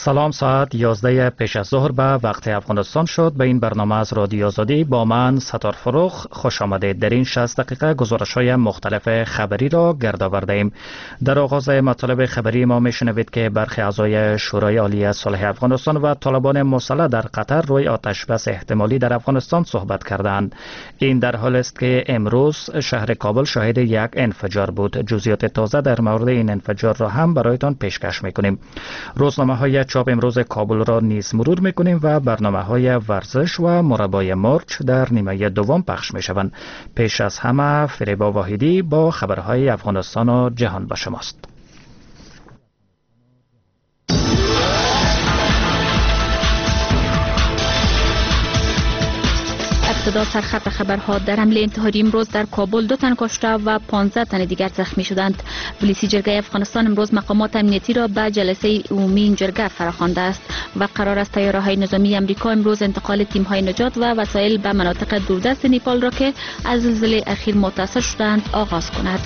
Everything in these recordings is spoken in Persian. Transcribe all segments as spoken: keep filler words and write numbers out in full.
سلام، ساعت یازده پیش از ظهر به وقت افغانستان شد. به این برنامه از رادیو آزادی با من ستار فروخ خوش آمدید. در این شصت دقیقه گزارش‌های مختلف خبری را گرد آورده ایم. در آغاز مطالب خبری ما میشنوید که برخی اعضای شورای عالی صلح افغانستان و طالبان مسلح در قطر روی آتش بس احتمالی در افغانستان صحبت کردند. این در حال است که امروز شهر کابل شاهد یک انفجار بود. جزئیات تازه در مورد این انفجار را هم برایتان پیشکش می‌کنیم. روزنامه‌های چاپ امروز کابل را نیز مرور میکنیم و برنامه‌های ورزش و مربای مرچ در نیمه دوم پخش میشوند. پیش از همه فریبا واحدی با خبرهای افغانستان و جهان با شماست. ابتدا سرخط خبرها. در حمله انتحاری امروز در کابل دو تن کشته و پانزده تن دیگر زخمی شدند. پلیس جرگه افغانستان امروز مقامات امنیتی را به جلسه عمومی این جرگه فراخوانده است و قرار است تیاره‌های نظامی امریکا امروز انتقال تیم‌های نجات و وسایل به مناطق دوردست نیپال را که از زلزله اخیر متاثر شدند آغاز کند.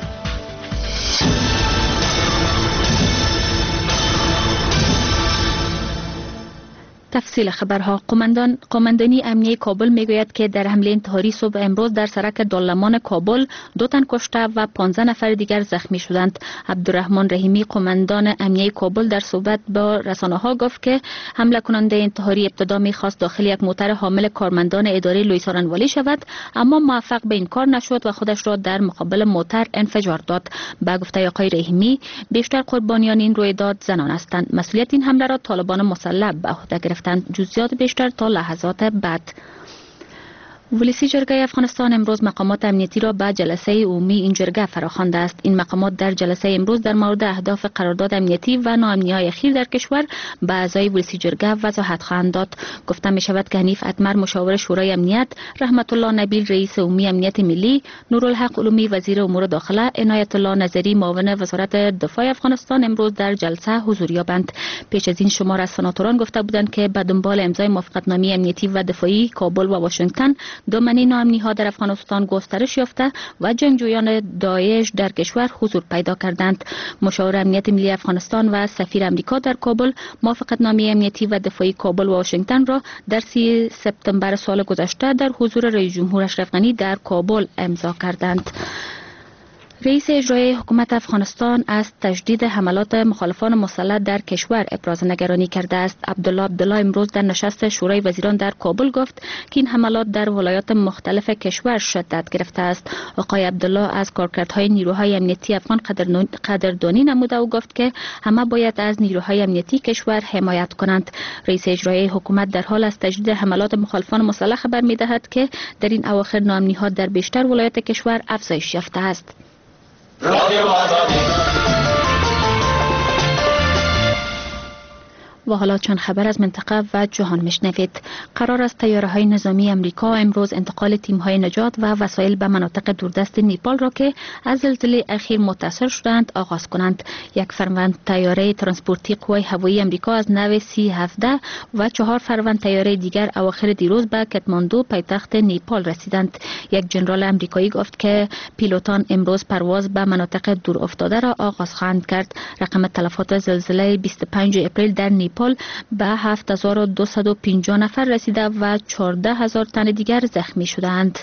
تفصیل خبرها. قماندان قماندانی امنیه کابل میگوید که در حمله انتحاری صبح امروز در سرک دالمان کابل دو تن کشته و پانزده نفر دیگر زخمی شدند. عبدالرحمن رحیمی قماندان امنیه کابل در صحبت با رسانه‌ها گفت که حمله کننده انتحاری ابتدا می‌خواست داخل یک موتر حامل کارمندان اداره لویسارنوالی شود، اما موفق به این کار نشد و خودش را در مقابل موتر انفجار داد. با گفته آقای رحیمی بیشتر قربانیان این رویداد زنان هستند. مسئولیت این حمله را طالبان مسلح به عهده گرفتند. جزئیات بیشتر تا لحظات بعد. ولسی جرگه افغانستان امروز مقامات امنیتی را به جلسه عمومی این جرگه فراخوانده است. این مقامات در جلسه امروز در مورد اهداف قرارداد امنیتی و ناامنی‌های اخیر در کشور به اعضای ولسی جرگه وضاحت خواهند داد. گفته می شود که حنیف اتمر مشاور شورای امنیت، رحمت الله نبیل رئیس عمومی امنیت ملی، نورالحق علومی وزیر امور داخله، عنایت الله نظری معاون وزارت دفاع افغانستان امروز در جلسه حضور یابند. پیش از این شمار از سناتوران گفته بودند که به دنبال امضای موافقتنامه امنیتی و دفاعی کابل و واشنگتن دامنه ناامنی ها در افغانستان گسترش یافته و جنگجویان داعش در کشور حضور پیدا کردند. مشاور امنیت ملی افغانستان و سفیر امریکا در کابل موافقتنامه امنیتی و دفاعی کابل و واشنگتن را در سی سپتامبر سال گذشته در حضور رئیس جمهور اشرف غنی در کابل امضا کردند. رئیس اجرایی حکومت افغانستان از تجدید حملات مخالفان مسلح در کشور ابراز نگرانی کرده است. عبدالله عبدالله امروز در نشست شورای وزیران در کابل گفت که این حملات در ولایات مختلف کشور شدت گرفته است. آقای عبدالله از کارکردهای نیروهای امنیتی افغان قدردانی نموده و گفت که همه باید از نیروهای امنیتی کشور حمایت کنند. رئیس اجرایی حکومت در حال از تجدید حملات مخالفان مسلح خبر می‌دهد که در این اواخر ناامنی‌ها در بیشتر ولایات کشور افزایش یافته است. و حالا چند خبر از منطقه و جهان میشنوید. قرار است تیاره‌های نظامی امریکا امروز انتقال تیم‌های نجات و وسایل به مناطق دوردست نیپال را که از زلزله اخیر متاثر شدند آغاز کنند. یک فروند تیاره ترانسپورتی قوای هوایی امریکا از نوع سی هفده و چهار فروند تیاره دیگر اواخر دیروز به کاتماندو پایتخت نیپال رسیدند. یک ژنرال امریکایی گفت که پیلوتان امروز پرواز به مناطق دور افتاده را آغاز خواهند کرد. رقم تلفات زلزله بیست و پنجم اپریل در نیپال به هفت هزار و دویست و پنجاه نفر رسیده و چهارده هزار تن دیگر زخمی شدند.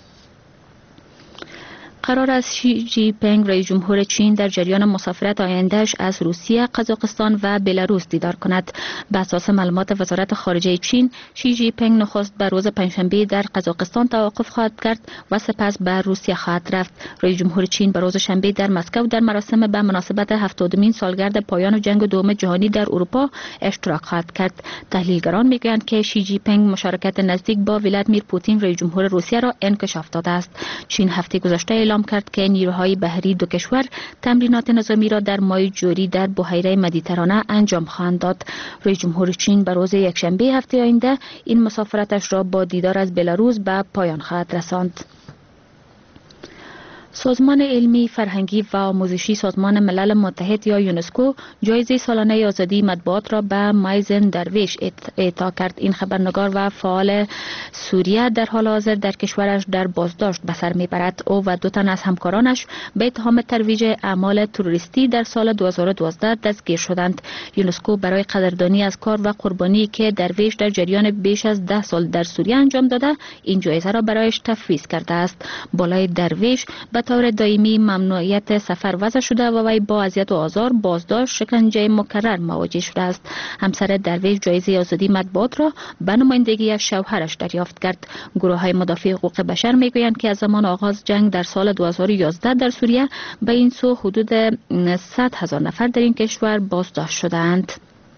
قرار است شی جی پینگ رئیس جمهور چین در جریان مسافرت آیندهش از روسیه، قزاقستان و بلاروس دیدار کند. به اساس معلومات وزارت خارجه چین، شی جی پینگ نخست به روز پنجشنبه در قزاقستان توقف خواهد کرد و سپس به روسیه خواهد رفت. رئیس جمهور چین به روز شنبه در مسکو در مراسم به مناسبت هفتادمین سالگرد پایان جنگ دوم جهانی در اروپا اشتراک خواهد کرد. تحلیلگران میگویند که شی جی پینگ مشارکت نزدیک با ولادیمیر پوتین رئیس جمهور روسیه را انکشاف داده است. چین هفته گذشته اعلام کرد که نیروهای بحری دو کشور تمرینات نظامی را در مای جوری در بحیره مدیترانه انجام خواهند داد. رئیس جمهور چین به روز یکشنبه هفته آینده این مسافرتش را با دیدار از بلاروس به پایان خواهد رساند. سازمان علمی فرهنگی و آموزشی سازمان ملل متحد یا یونسکو جایزه سالانه آزادی مطبوعات را به مایزن درویش اعطا کرد. این خبرنگار و فعال سوریه در حال حاضر در کشورش در بازداشت به سر میبرد. او و دو تن از همکارانش به اتهام ترویج اعمال تروریستی در سال دو هزار و دوازده دستگیر شدند. یونسکو برای قدردانی از کار و قربانی که درویش در جریان بیش از ده سال در سوریه انجام داده این جایزه را برایش تفویض کرده است. بالای درویش به طور دائمی ممنوعیت سفر وضع شده و وی با اذیت و آزار، بازداشت، شکنجه مکرر مواجه شده است. همسر درویش جایزه آزادی مطبوعات را به نمایندگی از شوهرش دریافت کرد. گروه‌های مدافع حقوق بشر میگویند که از زمان آغاز جنگ در سال دو هزار و یازده در سوریه به این سو حدود صد هزار نفر در این کشور بازداشت شدند.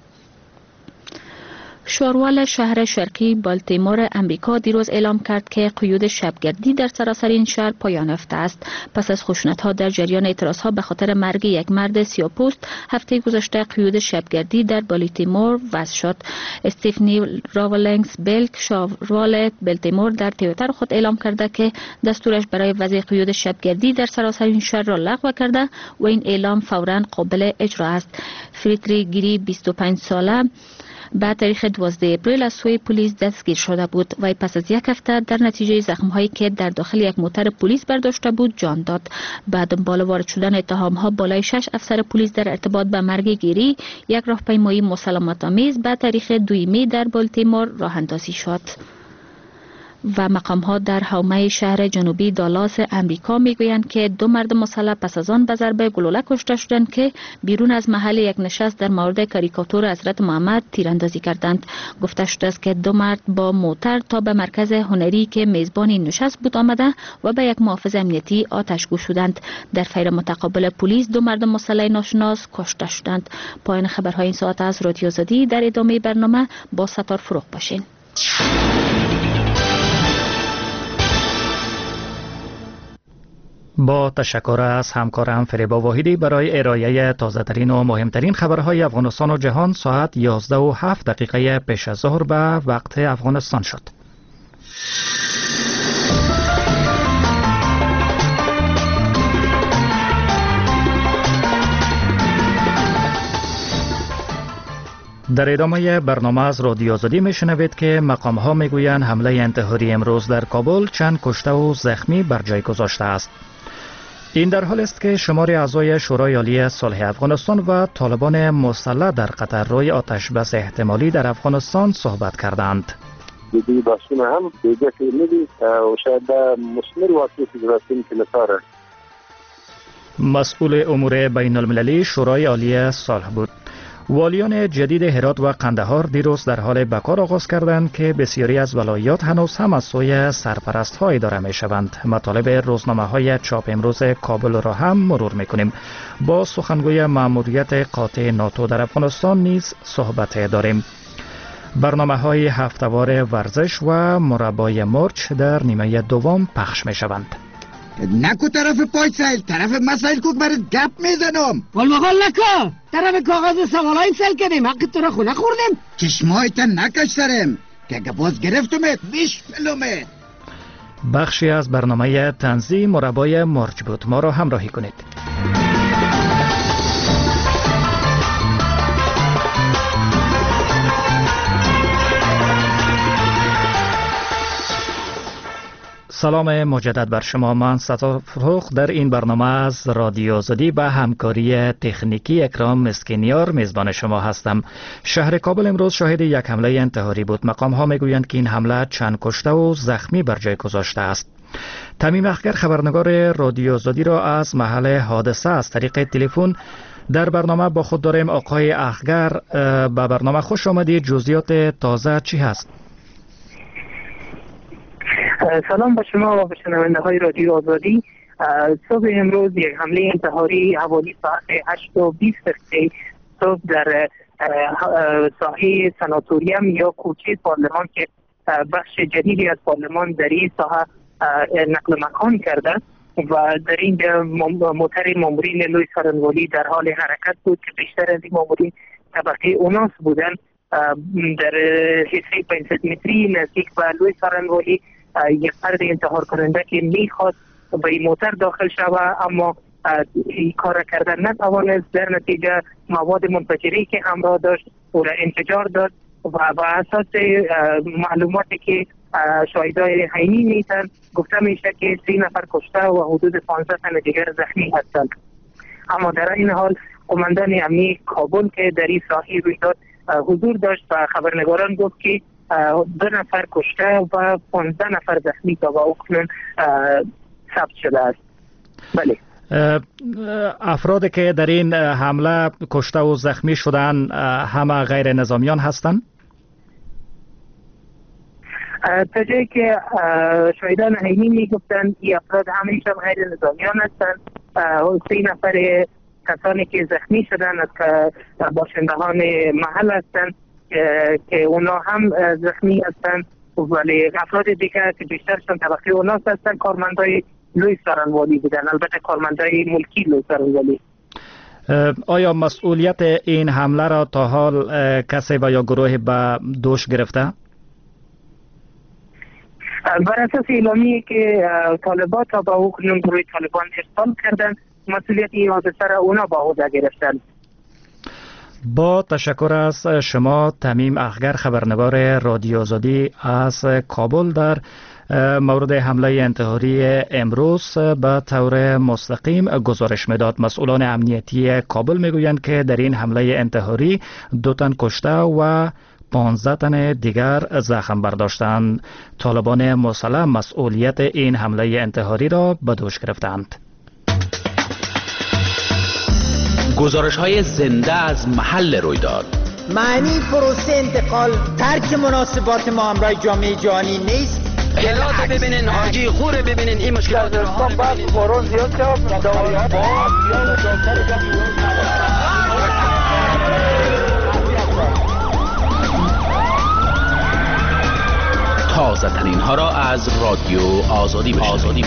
شوروال شهر شرقی بالتیمور امریکا دیروز اعلام کرد که قیود شبگردی در سراسر این شهر پایان یافته است. پس از خشونت‌ها در جریان اعتراضها به خاطر مرگ یک مرد سیاه‌پوست، هفته گذشته قیود شبگردی در بالتیمور وضع شد. استیفنی راولینگز بلک شوروال بالتیمور در توییتر خود اعلام کرده که دستورش برای وضع قیود شبگردی در سراسر این شهر را لغو کرده و این اعلام فوراً قابل اجرا است. فریدریک گیری بیست و پنج ساله بعد تاریخ دوازده اپریل از سوی پلیس دستگیر شده بود و پس از یک هفته در نتیجه زخم‌هایی که در داخل یک موتر پلیس برداشته بود جان داد. بعد بالا وارد شدن اتهام‌ها بالای شش افسر پلیس در ارتباط به مرگ گیری، یک راهپیمایی مسالمت‌آمیز به تاریخ دوم می در بالتیمور راه اندازی شد. و مقام‌ها در حومه شهر جنوبی دالاس امریکا میگویند که دو مرد مسلح پس از آن به ضربه گلوله کشته شدند که بیرون از محل یک نشست در مورد کاریکاتور حضرت محمد تیراندازی کردند. گفته شده است که دو مرد با موتر تا به مرکز هنری که میزبان این نشست بود آمده و به یک محافظ امنیتی آتش‌گو شدند. در فیر متقابل پلیس دو مرد مسلح ناشناس کشته شدند. پایان خبرهای این ساعت از رادیو آزادی. در ادامه برنامه با ستار فروغ باشین. با تشکر از همکارم فریبا واحدی برای ارائه تازه‌ترین و مهمترین خبرهای افغانستان و جهان. ساعت یازده و هفت دقیقه پیش از ظهر به وقت افغانستان شد. در ادامه برنامه از رادیو آزادی میشنوید که مقام ها میگویند حمله انتحاری امروز در کابل چند کشته و زخمی بر جای گذاشته است. این در حال است که شمار اعضای شورای عالی صلح افغانستان و طالبان مسلح در قطر روی آتش بس احتمالی در افغانستان صحبت کردند. دیگه بحثونه هم دیگه فعلی و شاید مسمر واقعی فدراسیون کلتاره. مسئول امور بین المللی شورای عالی صلح بود. والیان جدید هرات و قندهار دیروز در حال به کار آغاز کردند که بسیاری از ولایات هنوز هم از سوی سرپرست ها اداره می شوند. مطالب روزنامه های چاپ امروز کابل را هم مرور می کنیم. با سخنگوی مأموریت قاطع ناتو در افغانستان نیز صحبت داریم. برنامه های هفته‌وار ورزش و مربای مرچ در نیمه دوم پخش می شوند. نکو طرف پای سیل طرف مسائل کوک برای گپ میزنم. ول مغال نکو طرف کاغذ سوالای سیل کردیم حق تو را خونه خوردیم. چشمایت نکش سرم که گپاز گرفتمت بیش پلومت. بخشی از برنامه تنزی مربای مرچ بود. ما را همراهی کنید. سلام مجدد بر شما. من ستار فروغ در این برنامه از رادیو آزادی به همکاری تکنیکی اکرام مسکینیار میزبان شما هستم. شهر کابل امروز شاهد یک حمله انتحاری بود. مقام ها میگویند که این حمله چند کشته و زخمی بر جای گذاشته است. تمیم اخگر خبرنگار رادیو آزادی را از محل حادثه از طریق تلفن در برنامه با خود داریم. آقای اخگر، به برنامه خوش آمدید. جزئیات تازه چی هست؟ سلام به شما و به شنونده های رادیو آزادی. صبح امروز یک حمله انتحاری حوالی ساعت هشت و بیست دقیقه صبح در ساحه سناتوریم یا کوچه پارلمان که بخش جدیدی از پارلمان در این ساحه نقل مکان کرده و در این موتر مامورین لوی سارنوالی در حال حرکت بود که بیشتر از این مامورین طبقه اوناس بودن. در حصه پانصد متری نزدیک به لوی سارنوالی یک فرد انتحار کننده که میخواد به این موتر داخل شود، اما این کار کردن نتوانست. در نتیجه مواد منفجری که همراه داشت او را انفجار داد و با اساس معلوماتی که شاهدای عینی میتن گفته میشه که سی نفر کشته و حدود پانزده تن دیگر زخمی هستند. اما در این حال قماندان امنیه کابل که در این ساحه رویداد حضور داشت و خبرنگاران گفت که دو نفر کشته و پانزده نفر زخمی تا با اکنون ثبت شده است. بله. افرادی که در این حمله کشته و زخمی شدن همه غیر نظامیان هستند؟ تا جایی که شاهدان عینی میگفتند این افراد همیشه غیر نظامیان هستند. سه نفر کسانی که زخمی شدن از باشندگان محل هستند که اونا هم زخمی هستند، ولی افراد دیگه که بیشترشان طبقه اونا هستند کارمندای لوی سارنوالی بودن، البته کارمندای ملکی لوی سارنوالی. آیا مسئولیت این حمله را تا حال کسی و یا گروه به دوش گرفته؟ بر اساس اعلامیه که طالبان تا با اکنون گروه طالبان ارسال کردن، مسئولیت این حادثه را اونا با عهده گرفتن. با تشکر از شما تمیم اخگر، خبرنگار رادیو آزادی از کابل، در مورد حمله انتحاری امروز به طور مستقیم گزارش میداد. مسئولان امنیتی کابل میگویند که در این حمله انتحاری دو تن کشته و پانزده تن دیگر زخم برداشتند. طالبان مسلح مسئولیت این حمله انتحاری را به دوش گرفتند. گزارش های زنده از محل رویداد. معنی پروسه انتقال ترک مناسبات ما همراه جامعه جهانی نیست. کلات ببینین، حاجی خوره ببینین، این مشکلات دارستان بعد بارون زیاد شد داری ها تازه ترین ها را از رادیو آزادی بشنوید.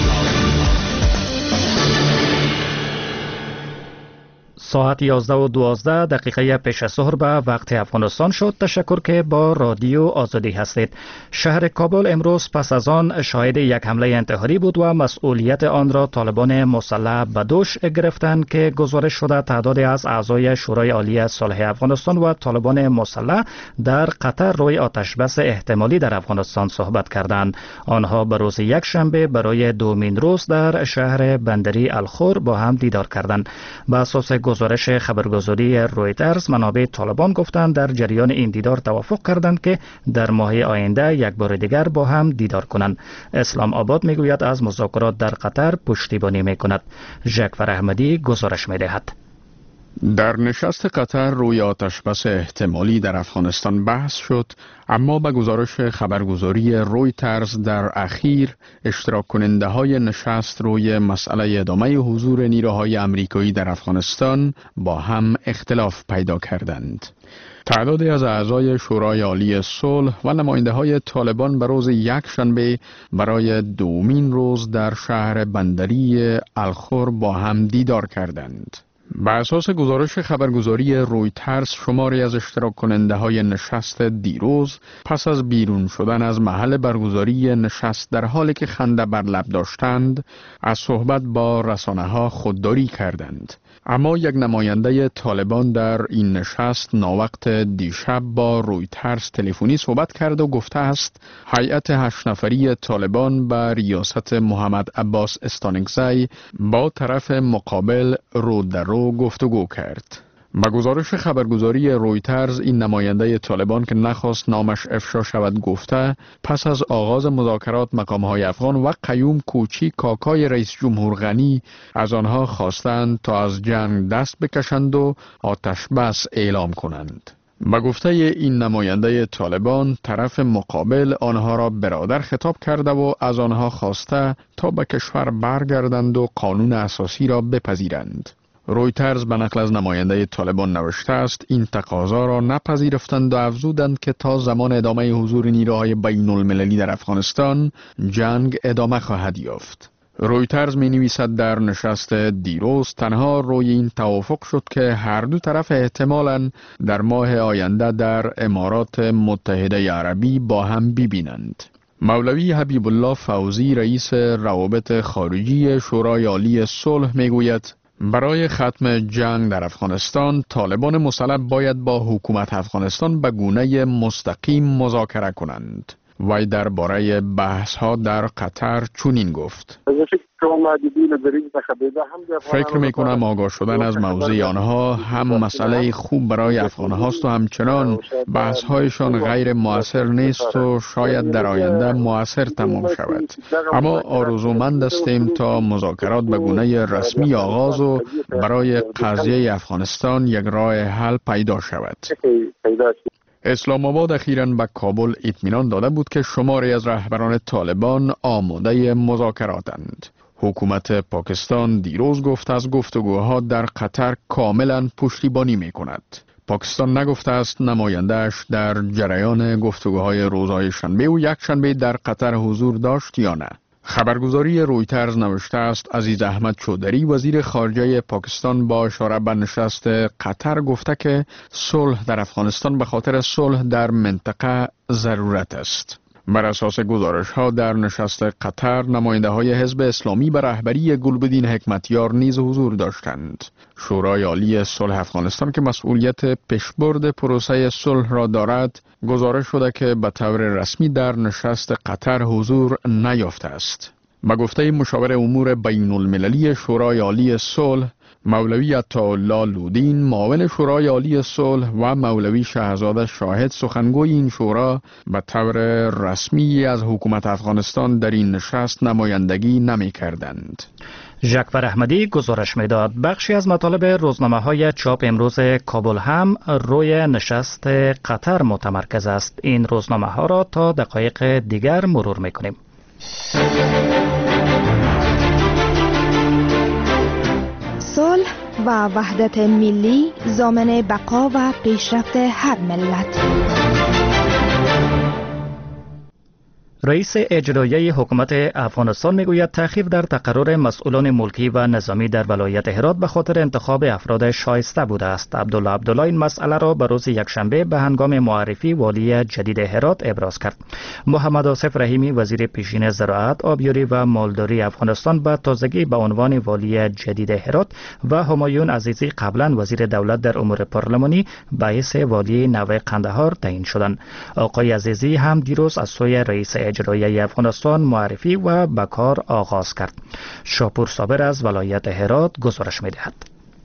ساعت یازده و دوازده دقیقه پیش از ظهر به وقت افغانستان شد. تشکر که با رادیو آزادی هستید. شهر کابل امروز پس از آن شاهد یک حمله انتحاری بود و مسئولیت آن را طالبان مسلح به دوش گرفتند که گزارش شده تعدادی از اعضای شورای عالی صلح افغانستان و طالبان مسلح در قطر روی آتش بس احتمالی در افغانستان صحبت کردند. آنها به روز یک شنبه برای دومین روز در شهر بندری الخور با هم دیدار کردند. به اساس گزارش خبرگزاری رویترز، منابع طالبان گفتند در جریان این دیدار توافق کردند که در ماه آینده یک بار دیگر با هم دیدار کنند. اسلام آباد میگوید از مذاکرات در قطر پشتیبانی میکند. ژکفر احمدی گزارش میدهد. در نشست قطر روی آتشبس احتمالی در افغانستان بحث شد، اما به گزارش خبرگزاری رویترز در اخیر اشتراک کننده های نشست روی مسئله ادامه حضور نیروهای امریکایی در افغانستان با هم اختلاف پیدا کردند. تعدادی از اعضای شورای عالی صلح و نماینده های طالبان به روز یک شنبه برای دومین روز در شهر بندری الخور با هم دیدار کردند. بر اساس گزارش خبرگزاری رویترز، شماری از اشتراک کننده های نشست دیروز پس از بیرون شدن از محل برگزاری نشست در حالی که خنده بر لب داشتند از صحبت با رسانه ها خودداری کردند. اما یک نماینده طالبان در این نشست ناوقت دیشب با رویترز تلفنی صحبت کرد و گفته است هیئت هشت نفری طالبان به ریاست محمد عباس استانکزی با طرف مقابل رو در رو گفتگو کرد. با گزارش خبرگزاری رویترز، این نماینده طالبان که نخواست نامش افشا شود گفته پس از آغاز مذاکرات مقام‌های افغان و قیوم کوچی کاکای رئیس جمهور غنی از آنها خواستند تا از جنگ دست بکشند و آتش بس اعلام کنند. با گفته این نماینده طالبان، طرف مقابل آنها را برادر خطاب کرده و از آنها خواسته تا به کشور برگردند و قانون اساسی را بپذیرند. رویترز به نقل از نماینده طالبان نوشته است این تقاضا را نپذیرفتند و افزودند که تا زمان ادامه حضور نیروهای بین المللی در افغانستان جنگ ادامه خواهد یافت. رویترز می نویسد در نشست دیروز تنها روی این توافق شد که هر دو طرف احتمالاً در ماه آینده در امارات متحده عربی با هم ببینند. مولوی حبیب الله فوزی رئیس روابط خارجی شورای عالی صلح میگوید برای ختم جنگ در افغانستان طالبان مسلح باید با حکومت افغانستان به گونه مستقیم مذاکره کنند. وی درباره بحث ها در قطر چنین گفت: فکر می کنم آگاه شدن از موضوع آنها هم مسئله خوب برای افغان هاست و همچنان بحث هایشان غیر مؤثر نیست و شاید در آینده مؤثر تمام شود. اما آرزومند هستیم تا مذاکرات به گونه رسمی آغاز و برای قضیه افغانستان یک راه حل پیدا شود. اسلام آباد اخیراً به کابل اطمینان داده بود که شماری از رهبران طالبان آماده مذاکراتند. حکومت پاکستان دیروز گفت از گفتگوها در قطر کاملاً پشتیبانی می کند. پاکستان نگفته است نماینده‌اش در جریان گفتگوهای روزهای شنبه و یک شنبه در قطر حضور داشت یا نه. خبرگزاری رویترز نوشته است عزیز احمد چودری وزیر خارجه پاکستان با اشاره به نشست قطر گفته که صلح در افغانستان به خاطر صلح در منطقه ضرورت است. بر اساس گزارش ها در نشست قطر نماینده های حزب اسلامی به رهبری گلبدین حکمتیار نیز حضور داشتند. شورای عالی صلح افغانستان که مسئولیت پیشبرد پروسه صلح را دارد گزارش شده که به طور رسمی در نشست قطر حضور نیافته است. به گفته مشاور امور بین المللی شورای عالی صلح مولوی عطاالله لودین معاون شورای عالی صلح و مولوی شهزاده شاهد سخنگوی این شورا به طور رسمی از حکومت افغانستان در این نشست نمایندگی نمی کردند. ژکفر احمدی گزارش میداد. بخشی از مطالب روزنامه های چاپ امروز کابل هم روی نشست قطر متمرکز است. این روزنامه ها را تا دقایق دیگر مرور میکنیم. صلح و وحدت ملی ضامن بقا و پیشرفت هر ملت. رئیس اجرایی حکومت افغانستان میگوید تأخیر در تقرر مسئولان ملکی و نظامی در ولایت هرات به خاطر انتخاب افراد شایسته بوده است. عبدالله عبدالله این مسئله را به روز یکشنبه به هنگام معرفی والی جدید هرات ابراز کرد. محمد آصف رحیمی وزیر پیشین زراعت، آبیاری و مالداری افغانستان به تازگی به عنوان والی جدید هرات و همایون عزیزی قبلا وزیر دولت در امور پارلمانی باعث والی نو قندهار تعیین شدند. آقای عزیزی هم دیروز از سوی رئیس اجرایی افغانستان معرفی و به کار آغاز کرد. شاپور صابر از ولایت هرات گزارش می‌دهد.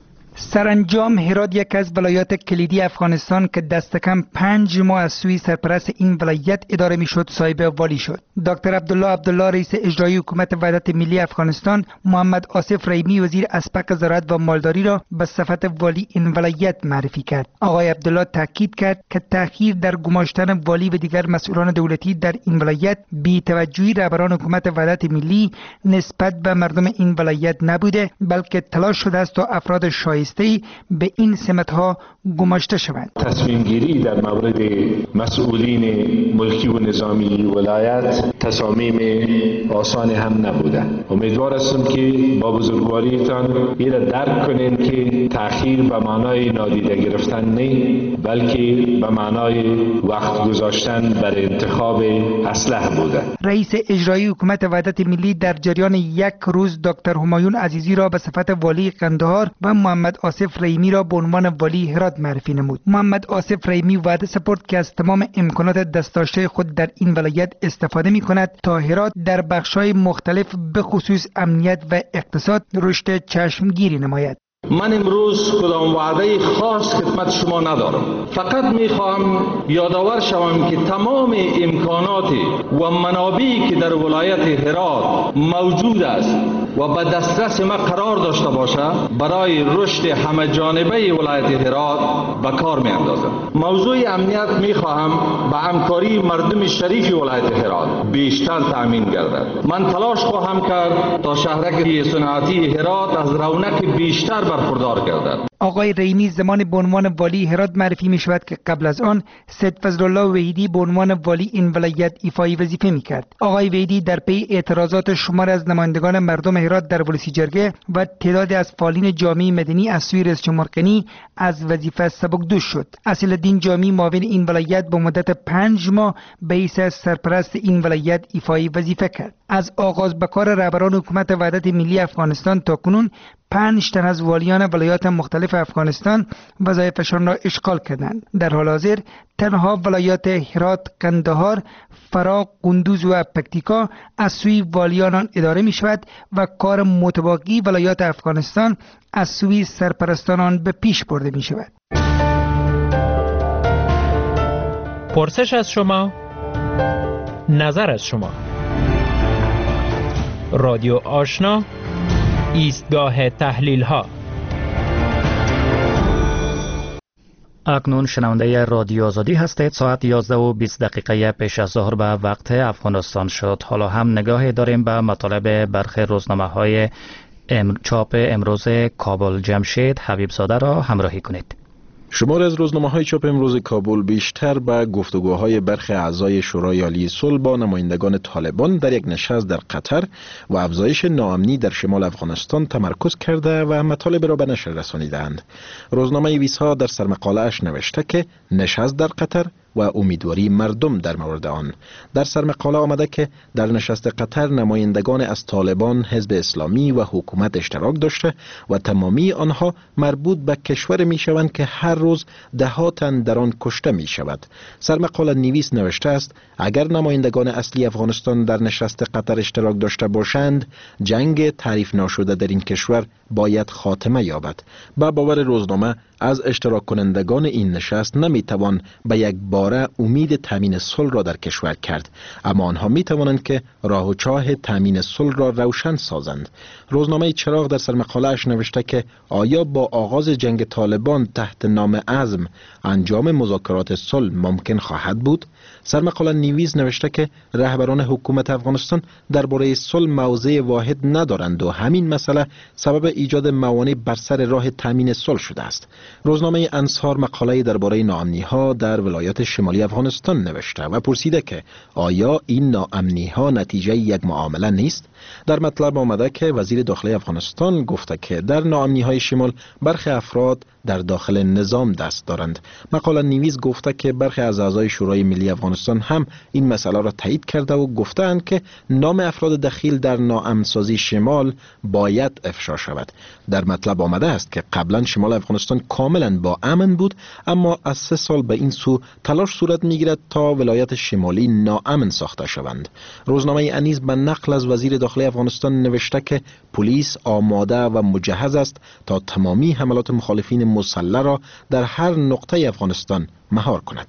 سرانجام هرات یک از ولایات کلیدی افغانستان که دست کم پنج ماه از سوی سرپرست این ولایت اداره میشد صاحب والی شد. دکتر عبدالله عبدالله رئیس اجرایی حکومت وحدت ملی افغانستان، محمد آصف رحیمی وزیر اسبق زراعت و مالداری را به صفت والی این ولایت معرفی کرد. آقای عبدالله تاکید کرد که تأخیر در گماشتن والی و دیگر مسئولان دولتی در این ولایت بی توجهی رهبران حکومت وحدت ملی نسبت به مردم این ولایت نبوده، بلکه تلاش شده است تا افراد شایسته به این سمت‌ها گماشته شوند. تصمیم گیری در مورد مسئولین ملکی و نظامی ولایت تصامیم آسان هم نبوده. امیدوار هستم که با بزرگواریتان این درک کنین که تأخیر به معنای نادیده گرفتن نه، بلکه به معنای وقت گذاشتن بر انتخاب اصلح بوده. رئیس اجرایی حکومت وحدت ملی در جریان یک روز دکتر همایون عزیزی را به صفت والی قندهار و محمد آصف رحیمی را به عنوان والی هرات معرفی نمود. محمد آصف رحیمی وعده سپرد که از تمام امکانات دستداشته خود در این ولایت استفاده می کند تا هرات در بخش‌های مختلف به خصوص امنیت و اقتصاد رشد چشمگیری نماید. من امروز کدام وعده خاص خدمت شما ندارم، فقط میخواهم یادآور شوم که تمام امکانات و منابعی که در ولایت هرات موجود است و به دسترس ما قرار داشته باشه برای رشد همه جانبه ولایت هرات به کار می اندازم. موضوع امنیت میخواهم به همکاری مردم شریف ولایت هرات بیشتر تأمین گردد. من تلاش خواهم کرد تا شهرک صنعتی هرات از رونق بیشتر برخوردار گردد. آقای رحیمی زمان به عنوان والی هرات معرفی می شود که قبل از آن سید فضل الله وحیدی به عنوان والی این ولایت ایفای وظیفه می کرد. آقای وحیدی در پی اعتراضات شمار از نمایندگان مردم هرات در ولسی جرگه و تعداد از فعالین جامعه مدنی از سوی رئیس جمهور غنی از وظیفه سبکدوش شد. اصیل‌الدین جامی معاون این ولایت به مدت پنج ماه به حیث سرپرست این ولایت ایفای وظیفه کرد. از آغاز به کار رهبران حکومت وحدت ملی افغانستان تا کنون پنج تن از والیان ولایات مختلف افغانستان وظایفشان را اشغال کردند. در حال حاضر تنها ولایات هرات، قندهار، فرا، قندوز و پکتیکا از سوی والیان اداره می شود و کار متباقی ولایات افغانستان از سوی سرپرستان به پیش برده می شود. پرسش از شما، نظر از شما. رادیو آشنا، ایستگاه تحلیل ها. اکنون شنونده رادیو آزادی هستید. ساعت یازده و بیست دقیقه پیش از ظهر به وقت افغانستان شد. حالا هم نگاهی داریم به مطالب برخی روزنامه های ام... چاپ امروز کابل. جمشید حبیب زاده را همراهی کنید. شمار از روزنامه‌های چاپ امروز کابل بیشتر به گفتگوهای برخی اعضای شورای عالی صلح با نمایندگان طالبان در یک نشست در قطر و افزایش ناامنی در شمال افغانستان تمرکز کرده و مطالب را به نشر رسانیدند. روزنامه ویسا در سرمقاله‌اش نوشته که نشست در قطر و امیدواری مردم در مورد آن. در سرمقاله آمده که در نشست قطر نمایندگان از طالبان، حزب اسلامی و حکومت اشتراک داشته و تمامی آنها مربوط به کشور می شوند که هر روز ده ها تن در آن کشته می شود. سرمقاله نویس نوشته است اگر نمایندگان اصلی افغانستان در نشست قطر اشتراک داشته باشند، جنگ تعریف ناشده در این کشور باید خاتمه یابد. با باور روزنامه از اشتراک کنندگان این نشست نمی توان به یک باره امید تامین صلح را در کشور کرد، اما آنها می توانند که راه و چاه تامین صلح را روشن سازند. روزنامه چراغ در سرمقاله‌اش نوشته که آیا با آغاز جنگ طالبان تحت نام عزم انجام مذاکرات صلح ممکن خواهد بود؟ سرمقاله نویس نوشته که رهبران حکومت افغانستان درباره صلح موضع واحد ندارند و همین مسئله سبب ایجاد موانع بر سر راه تامین صلح شده است. روزنامه انصار مقاله درباره ناامنی‌ها در ولایات شمالی افغانستان نوشته و پرسیده که آیا این ناامنی‌ها نتیجه یک معامله نیست؟ در مطلب آمده که وزیر داخلی افغانستان گفته که در ناامنی‌های شمال برخی افراد در داخل نظام دست دارند. مقاله نویس گفته که برخی از اعضای شورای ملی افغانستان هم این مسئله را تایید کرده و گفتند که نام افراد دخیل در ناامن‌سازی شمال باید افشا شود. در مطلب آمده است که قبلا شمال افغانستان کاملا با امن بود، اما از سه سال به این سو تلاش صورت میگیرد تا ولایت شمالی ناامن ساخته شوند. روزنامه انیس به نقل از وزیر داخلی افغانستان نوشته که پلیس آماده و مجهز است تا تمامی حملات مخالفین مسلح را در هر نقطه افغانستان مهار کند.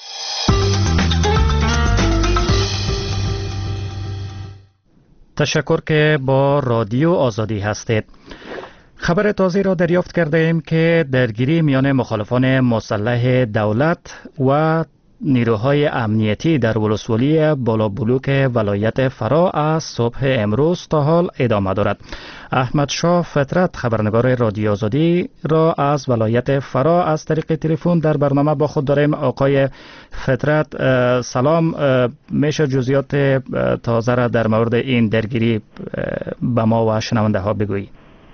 تشکر که با رادیو آزادی هستید. خبر تازه را دریافت کرده ایم که درگیری میان مخالفان مسلح دولت و نیروهای امنیتی در ولسوالی بالابلوک ولایت فرا از صبح امروز تا حال ادامه دارد. احمد شاه فطرت خبرنگار رادیو آزادی را از ولایت فرا از طریق تلفن در برنامه با خود داریم. آقای فطرت سلام، میشه جزئیات تازه را در مورد این درگیری به ما و شنونده ها بگویید؟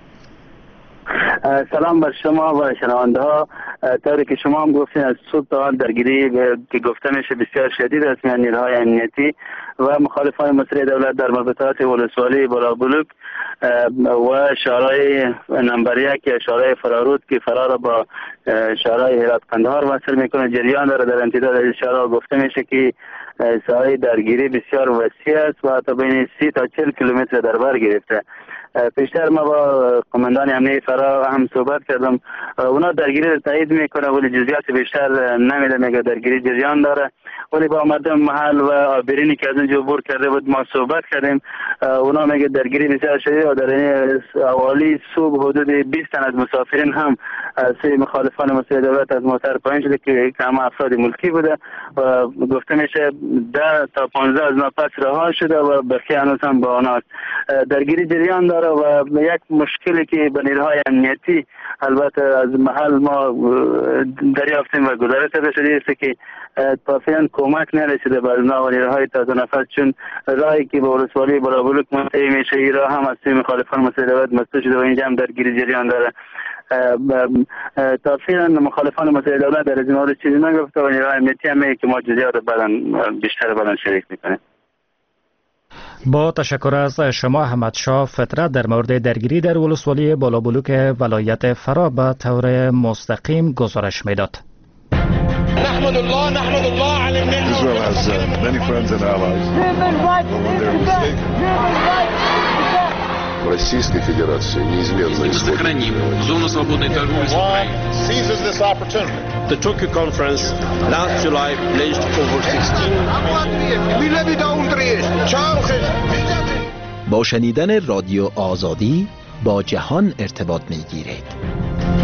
سلام بر شما و شنونده ها. طوری که شما هم گفتین از صبح تا حال درگیری که گفته میشه بسیار شدید است میان نیروهای امنیتی و مخالفان مسلح دولت در مربوطات ولسوالی بالابلوک و شورای نمبر یک شورای فرارود که فرا را با شورای هرات قندهار وصل میکنه جریان داره. در امتداد از شورا گفته میشه که ساحه درگیری بسیار وسیع است و تا بین سی تا چهل کیلومتر در بر گرفته. پیشتر ما با قماندان امنیتی فرا هم صحبت کردم، اونا درگیری را تایید میکنه ولی جزئیات بیشتر نمیده، میگه درگیری جریان داره. ولی با مردم محل و آبرینی که از اونجا عبور کرده بود ما صحبت کردیم، اونا میگه درگیری بسیار شدید و در این اوالی صبح حدود بیست تن از مسافرین هم سه مخالفان مسلح دولت از موتر پایین شده که همه افراد ملکی بوده و گفته میشه ده تا پانزده از ناپس رها شده و بقیه هنوز هم با آنها درگیری جریان داره داره و یک مشکلی که به نیروهای امنیتی البته از محل ما دریافتیم و گزارش داده شده است که پافیان کمک نرسیده به ابنا و نیروهای تازه نفس، چون راهی که به ولسوالی بلابلوک منتهی میشه این راه هم از سوی مخالفان مسئله دولت مسدود شده و اینجا هم درگیری جریان داره. تا فعلا مخالفان مسئله دولت در از این مورد چیزی نگفته و نیروهای امنیتی هم میگه که ما جزئیات بعداً بیشتر بعداً شریک میکنیم. با تشکر از شما احمد شاه فطرت در مورد درگیری در ولسوالی بالابلوک ولایت فرا به طور مستقیم گزارش میداد. نحمد الله نحمد الله على النعمة. Israel has uh, many friends and allies. Российской Федерации неизменно сохраним зону свободной торговли с Украиной. Seizes this opportunity. The Tokyo conference last July pledged over sixteen. با شنیدن رادیو آزادی با جهان ارتباط میگیرید.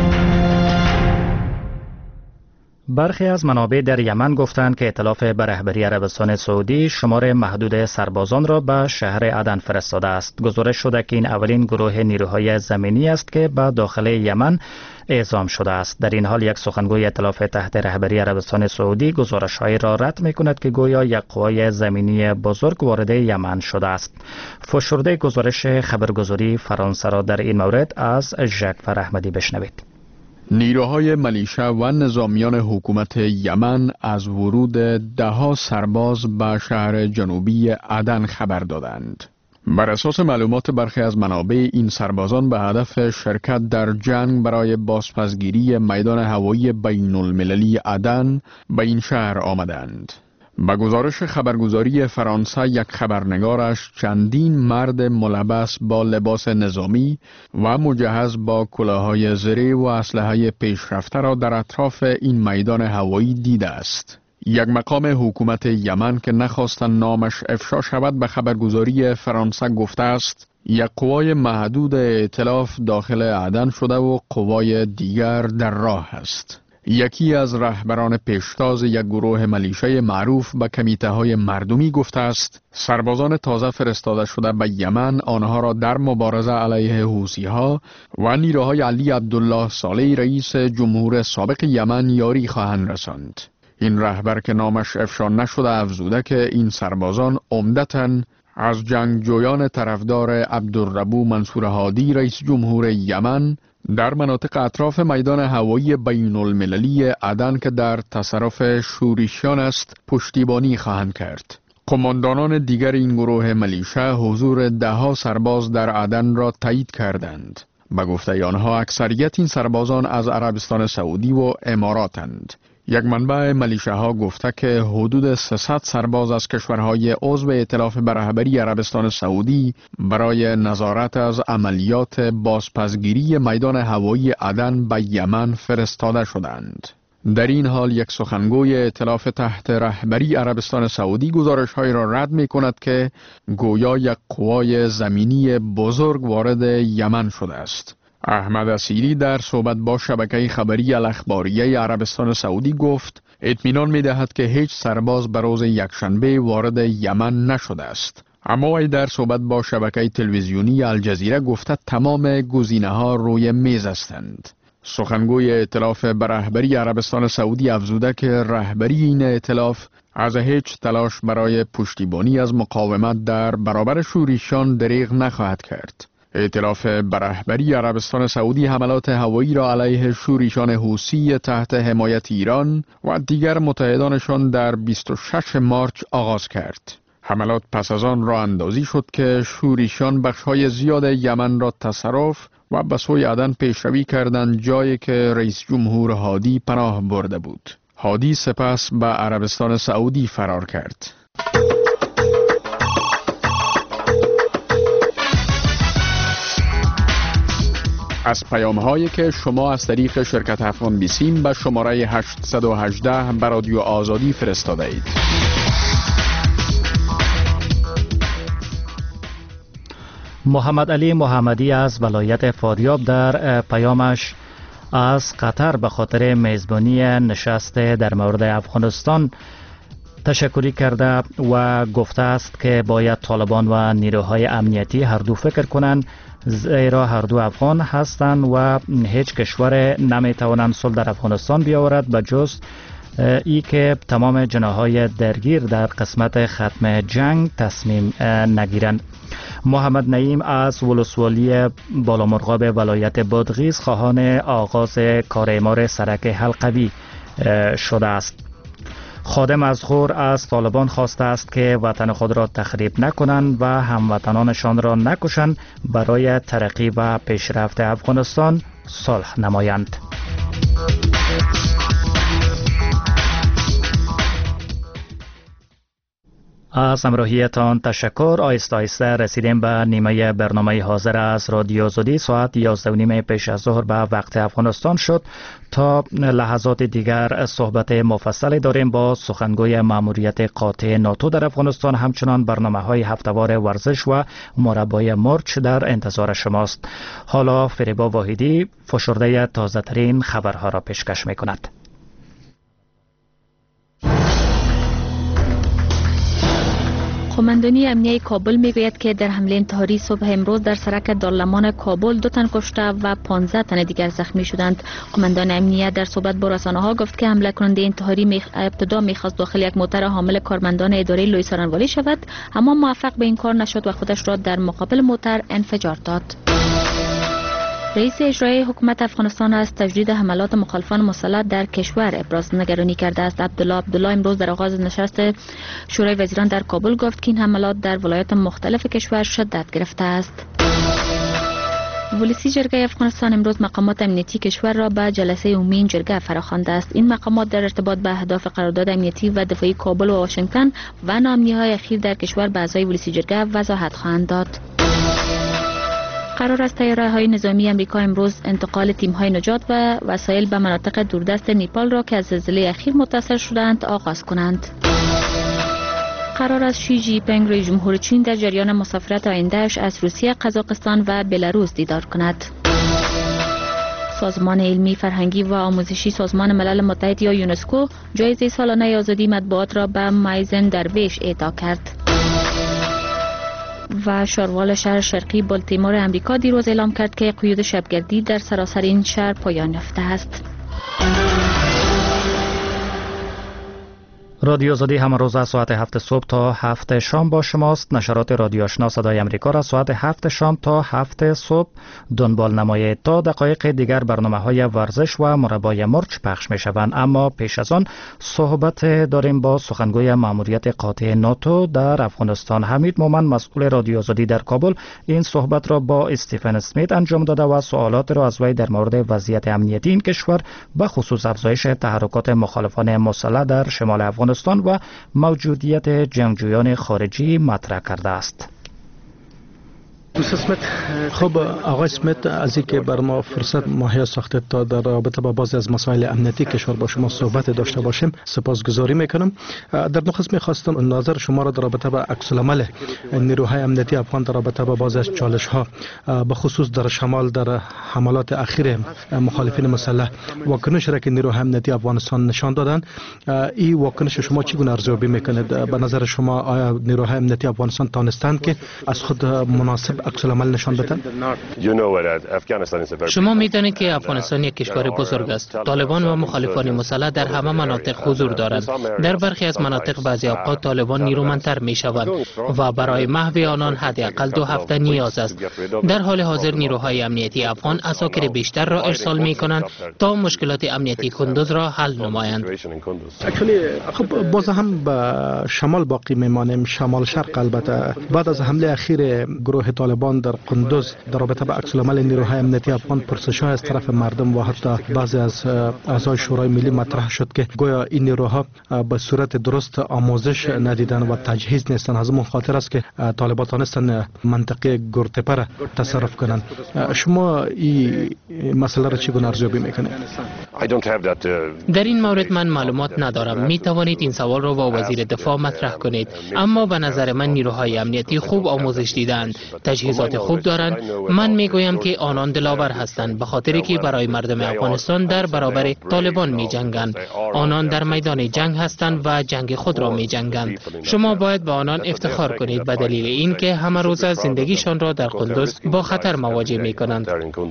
برخی از منابع در یمن گفتند که ائتلاف به رهبری عربستان سعودی شمار محدود سربازان را به شهر عدن فرستاده است. گزارش شده که این اولین گروه نیروهای زمینی است که به داخل یمن اعزام شده است. در این حال یک سخنگوی ائتلاف تحت رهبری عربستان سعودی گزارش‌های را رد می‌کند که گویا یک قوای زمینی بزرگ وارد یمن شده است. فشرده گزارش خبرگزاری فرانسه را در این مورد از ژاک احمدی بشنوید. نیروهای ملیشه و نظامیان حکومت یمن از ورود دهها سرباز به شهر جنوبی عدن خبر دادند. بر اساس معلومات برخی از منابع، این سربازان به هدف شرکت در جنگ برای بازپسگیری میدان هوایی بین المللی عدن به این شهر آمدند. با گزارش خبرگزاری فرانسه، یک خبرنگارش چندین مرد ملبس با لباس نظامی و مجهز با کلاههای زره و اسلحه پیشرفته را در اطراف این میدان هوایی دیده است. یک مقام حکومت یمن که نخواستند نامش افشا شود به خبرگزاری فرانسه گفته است یک قوای محدود ائتلاف داخل عدن شده و قوای دیگر در راه است. یکی از رهبران پیشتاز یک گروه ملیشه معروف به کمیته های مردمی گفته است سربازان تازه فرستاده شده به یمن آنها را در مبارزه علیه حوثی ها و نیروهای علی عبدالله صالح رئیس جمهور سابق یمن یاری خواهند رساند. این رهبر که نامش افشا نشده افزوده که این سربازان عمدتاً از جنگجویان طرفدار عبدالربو منصور هادی رئیس جمهور یمن در مناطق اطراف میدان هوایی بین المللی عدن که در تصرف شوریشیان است پشتیبانی خواهند کرد. قماندانان دیگر این گروه ملیشه حضور دهها سرباز در عدن را تایید کردند. به گفته آنها اکثریت این سربازان از عربستان سعودی و اماراتند. یک منبع ملیشه ها گفته که حدود سیصد سرباز از کشورهای عضو ائتلاف به رهبری عربستان سعودی برای نظارت از عملیات بازپسگیری میدان هوایی عدن به یمن فرستاده شدند. در این حال یک سخنگوی ائتلاف تحت رهبری عربستان سعودی گزارش‌های را رد می‌کند که گویا یک قوای زمینی بزرگ وارد یمن شده است. احمد اسیری در صحبت با شبکه خبری الاخباریه عربستان سعودی گفت اطمینان می‌دهد که هیچ سرباز به روز یکشنبه وارد یمن نشده است. اما ای در صحبت با شبکه تلویزیونی الجزیره گفته تمام گزینه‌ها روی میز هستند. سخنگوی ائتلاف به رهبری عربستان سعودی افزوده که رهبری این ائتلاف از هیچ تلاش برای پشتیبانی از مقاومت در برابر شوریشان دریغ نخواهد کرد. ائتلاف به رهبری عربستان سعودی حملات هوایی را علیه شوریشان حوثی تحت حمایت ایران و دیگر متحدانشان در بیست و شش مارس آغاز کرد. حملات پس از آن راه اندازی شد که شوریشان بخش‌های زیاد یمن را تصرف و به سوی عدن پیشروی کردند، جایی که رئیس جمهور هادی پناه برده بود. هادی سپس به عربستان سعودی فرار کرد. از پیام هایی که شما از طریق شرکت افغان بیسیم به شماره هشتصد و هجده به رادیو آزادی فرستاده اید. محمد علی محمدی از ولایت فاریاب در پیامش از قطر به خاطر میزبانی نشست در مورد افغانستان تشکری کرده و گفته است که باید طالبان و نیروهای امنیتی هر دو فکر کنند، زیرا هر دو افغان هستند و هیچ کشور نمیتوانند صلح در افغانستان بیاورد به جز ای که تمام جناحهای درگیر در قسمت ختم جنگ تصمیم نگیرند. محمد نعیم از ولسوالی بالامرغاب ولایت بادغیس خواهان آغاز کار اعمار سرک حلقوی شده است. خادم از غور از طالبان خواسته است که وطن خود را تخریب نکنند و هموطنانشان را نکشند، برای ترقی و پیشرفت افغانستان صلح نمایند. از همراهیتان تشکر. آیسته آیسته رسیدیم به نیمه برنامه حاضر از رادیو آزادی. ساعت یازده و نیم پیش از ظهر به وقت افغانستان شد. تا لحظات دیگر صحبت مفصلی داریم با سخنگوی ماموریت قاطع ناتو در افغانستان. همچنان برنامه های هفته‌وار ورزش و مربای مرچ در انتظار شماست. حالا فریبا واحدی فشرده تازه ترین خبرها را پیشکش می کند. قماندانی امنیه کابل میگوید که در حمله انتحاری صبح امروز در سرک دارالمان کابل دو تن کشته و پانزده تن دیگر زخمی شدند. قماندان امنیه در صحبت با رسانه‌ها گفت که حمله کننده انتحاری میخ... ابتدا میخواست داخل یک موتر حامل کارمندان اداره لوی سارنوالی شود، اما موفق به این کار نشد و خودش را در مقابل موتر انفجار داد. رئیس اجرایی حکومت افغانستان از تجدید حملات مخالفان مسلح در کشور ابراز نگرانی کرده است. عبدالله عبدالله امروز در آغاز نشست شورای وزیران در کابل گفت که این حملات در ولایات مختلف کشور شدت گرفته است. ولسی جرگه افغانستان امروز مقامات امنیتی کشور را به جلسه عمومی این جرگه فراخوانده است. این مقامات در ارتباط به اهداف قرارداد امنیتی و دفاعی کابل و واشنگتن و ناامنی‌های اخیر در کشور به اعضای ولسی جرگه وضاحت خواهند داد. قرار است طیاره های نظامی امریکا امروز انتقال تیم های نجات و وسایل به مناطق دوردست نیپال را که از زلزله اخیر متاثر شدند آغاز کنند. قرار است شی جی پینگ رئیس جمهور چین در جریان مسافرت آیندهش از روسیه، قزاقستان و بلاروس دیدار کند. سازمان علمی فرهنگی و آموزشی سازمان ملل متحد یا یونسکو جایزه سالانه آزادی مطبوعات را به مایزن درویش اعطا کرد. و شاروال شهر شرقی بالتیمور امریکا دیروز اعلام کرد که قیود شبگردی در سراسر این شهر پایان یافته است. رادیو آزادی همه روز از ساعت هفت صبح تا هفت شام با شماست. نشرات رادیو آشنا صدای امریکا را ساعت هفت شام تا هفت صبح دنبال نمایید. تا دقایق دیگر برنامه های ورزش و مربای مرچ پخش می شوند، اما پیش از آن صحبت داریم با سخنگوی ماموریت قاطع ناتو در افغانستان حمید مومن، مسئول رادیو آزادی در کابل. این صحبت را با استیفن اسمیت انجام داده و سوالات را از وی در مورد وضعیت امنیتی این کشور به خصوص افزایش تحرکات مخالفان مسلح در شمال افغانستان و موجودیت جنگجویان خارجی مطرح کرده است. خب آقای اسمیت، از اینکه بر ما فرصت مهیا ساخته تا در رابطه با بعضی از مسائل امنیتی کشور با شما صحبت داشته باشیم سپاسگزاری میکنم. در نخست میخواستم نظر شما را در رابطه با عکس العمل نیروهای امنیتی افغان در رابطه با بعضی از چالش ها به خصوص در شمال در حملات اخیر مخالفین مسلح واکنش را که نیروهای امنیتی افغانستان نشان دادن، این واکنش شما چگونه ارزیابی میکنید؟ به نظر شما آیا نیروهای امنیتی افغانستان تانستند که از خود مناسب عکس العمل نشان بدن؟ شما میدانید که افغانستان یک کشور بزرگ است. طالبان و مخالفان مسلح در همه مناطق حضور دارند. در برخی از مناطق بعضی اوقات طالبان نیرومندتر می شوند و برای محو آنان حداقل دو هفته نیاز است. در حال حاضر نیروهای امنیتی افغان عساکر بیشتر را ارسال می کنند تا مشکلات امنیتی کندوز را حل نمایند. خب باز هم به شمال باقی میمانیم، شمال شرق. البته بعد از حمله اخیر گروه طالبان در قندوز در رابطه با عکس العمل نیروهای امنیتی افغان پرسش‌ها از طرف مردم و حتی بعضی از اعضای شورای ملی مطرح شد که گویا این نیروها به صورت درست آموزش ندیدن و تجهیز نیستن. از اون خاطر است که طالبان تانستن منطقه گرتپه تصرف کنند. شما این مسئله را چگونه ارزیابی میکنید؟ در این مورد من معلومات ندارم. می توانید این سوال را با وزیر دفاع مطرح کنید، اما به نظر من نیروهای امنیتی خوب آموزش دیدند، تجهیزات خوب دارند. من میگویم که آنان دلاور هستند به خاطر که برای مردم افغانستان در برابر طالبان می جنگند. آنان در میدان جنگ هستند و جنگ خود را می جنگند. شما باید به آنان افتخار کنید به دلیل اینکه همه روز زندگیشان را در قندوز با خطر مواجه می کنند.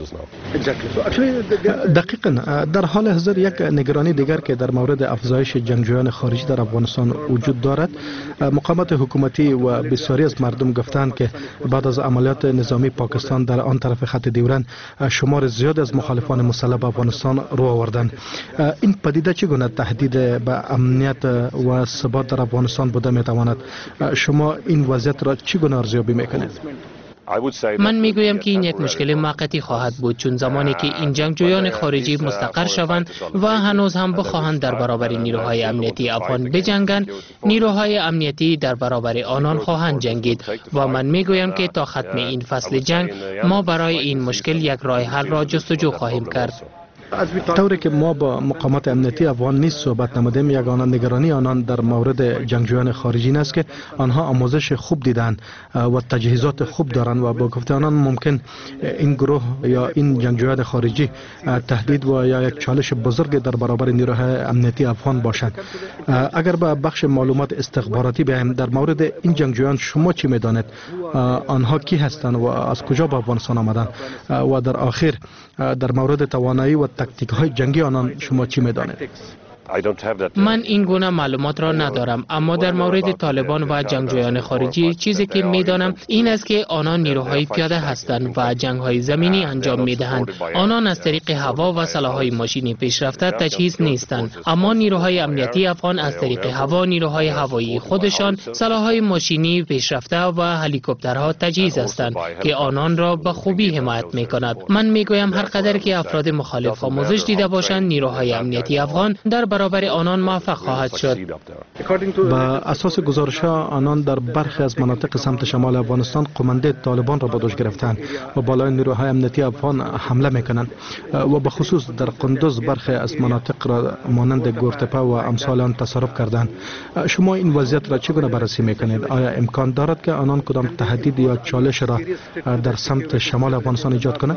دقیقاً در حال حاضر یک نگرانی دیگر که در مورد افزایش جنگجویان خارجی در افغانستان وجود دارد، مقامات حکومتی و بسیاری از مردم گفتند که بعد از عملیات نظامی پاکستان در آن طرف خط دیورند شمار زیاد از مخالفان مسلح به افغانستان رو آوردند. این پدیده چگونه تهدید به امنیت و ثبات در افغانستان بوده میتواند؟ شما این وضعیت را چگونه ارزیابی میکنید؟ من میگویم که این یک مشکل موقتی خواهد بود، چون زمانی که این جنگجویان خارجی مستقر شوند و هنوز هم بخواهند در برابر نیروهای امنیتی افغان بجنگند، نیروهای امنیتی در برابر آنان خواهند جنگید و من میگویم که تا ختم این فصل جنگ ما برای این مشکل یک راه حل را جستجو خواهیم کرد. طوری که ما با مقامات امنیتی افغان نیز صحبت نمودیم، یگانه نگرانی آنان در مورد جنگجویان خارجی است که آنها آموزش خوب دیدند و تجهیزات خوب دارند و با گفته آنان ممکن این گروه یا این جنگجویان خارجی تهدید و یا یک چالش بزرگ در برابر نیروهای امنیتی افغان باشند. اگر به بخش معلومات استخباراتی بیایم، در مورد این جنگجویان شما چی میدانید؟ آنها کی هستند و از کجا به افغانستان آمدند؟ و در آخر در مورد توانایی و تاکتیک های جنگی آنان شما چی میدانید؟ من این گونه معلومات را ندارم، اما در مورد طالبان و جنگجویان خارجی چیزی که میدانم این است که آنان نیروهای پیاده هستند و جنگ‌های زمینی انجام میدهند. آنان از طریق هوا و سلاح‌های ماشینی پیشرفته تجهیز نیستند، اما نیروهای امنیتی افغان از طریق هوا، نیروهای هوایی خودشان سلاح‌های ماشینی پیشرفته و هلیکوپترها تجهیز هستند که آنان را به خوبی حمایت می‌کند. من میگویم هر قدر که افراد مخالف آموزش دیده باشند، نیروهای امنیتی افغان در برابر آنان موفق خواهد شد. با اساس گزارش‌ها آنان در برخی از مناطق سمت شمال افغانستان قمانده طالبان را به دوش گرفتند و بالای نیروهای امنیتی افغان حمله میکنند و به خصوص در قندوز برخی از مناطق را مانند گورتپه و امثال آن تصرف کردند. شما این وضعیت را چگونه بررسی میکنید؟ آیا امکان دارد که آنان کدام تهدید یا چالش را در سمت شمال افغانستان ایجاد کنند؟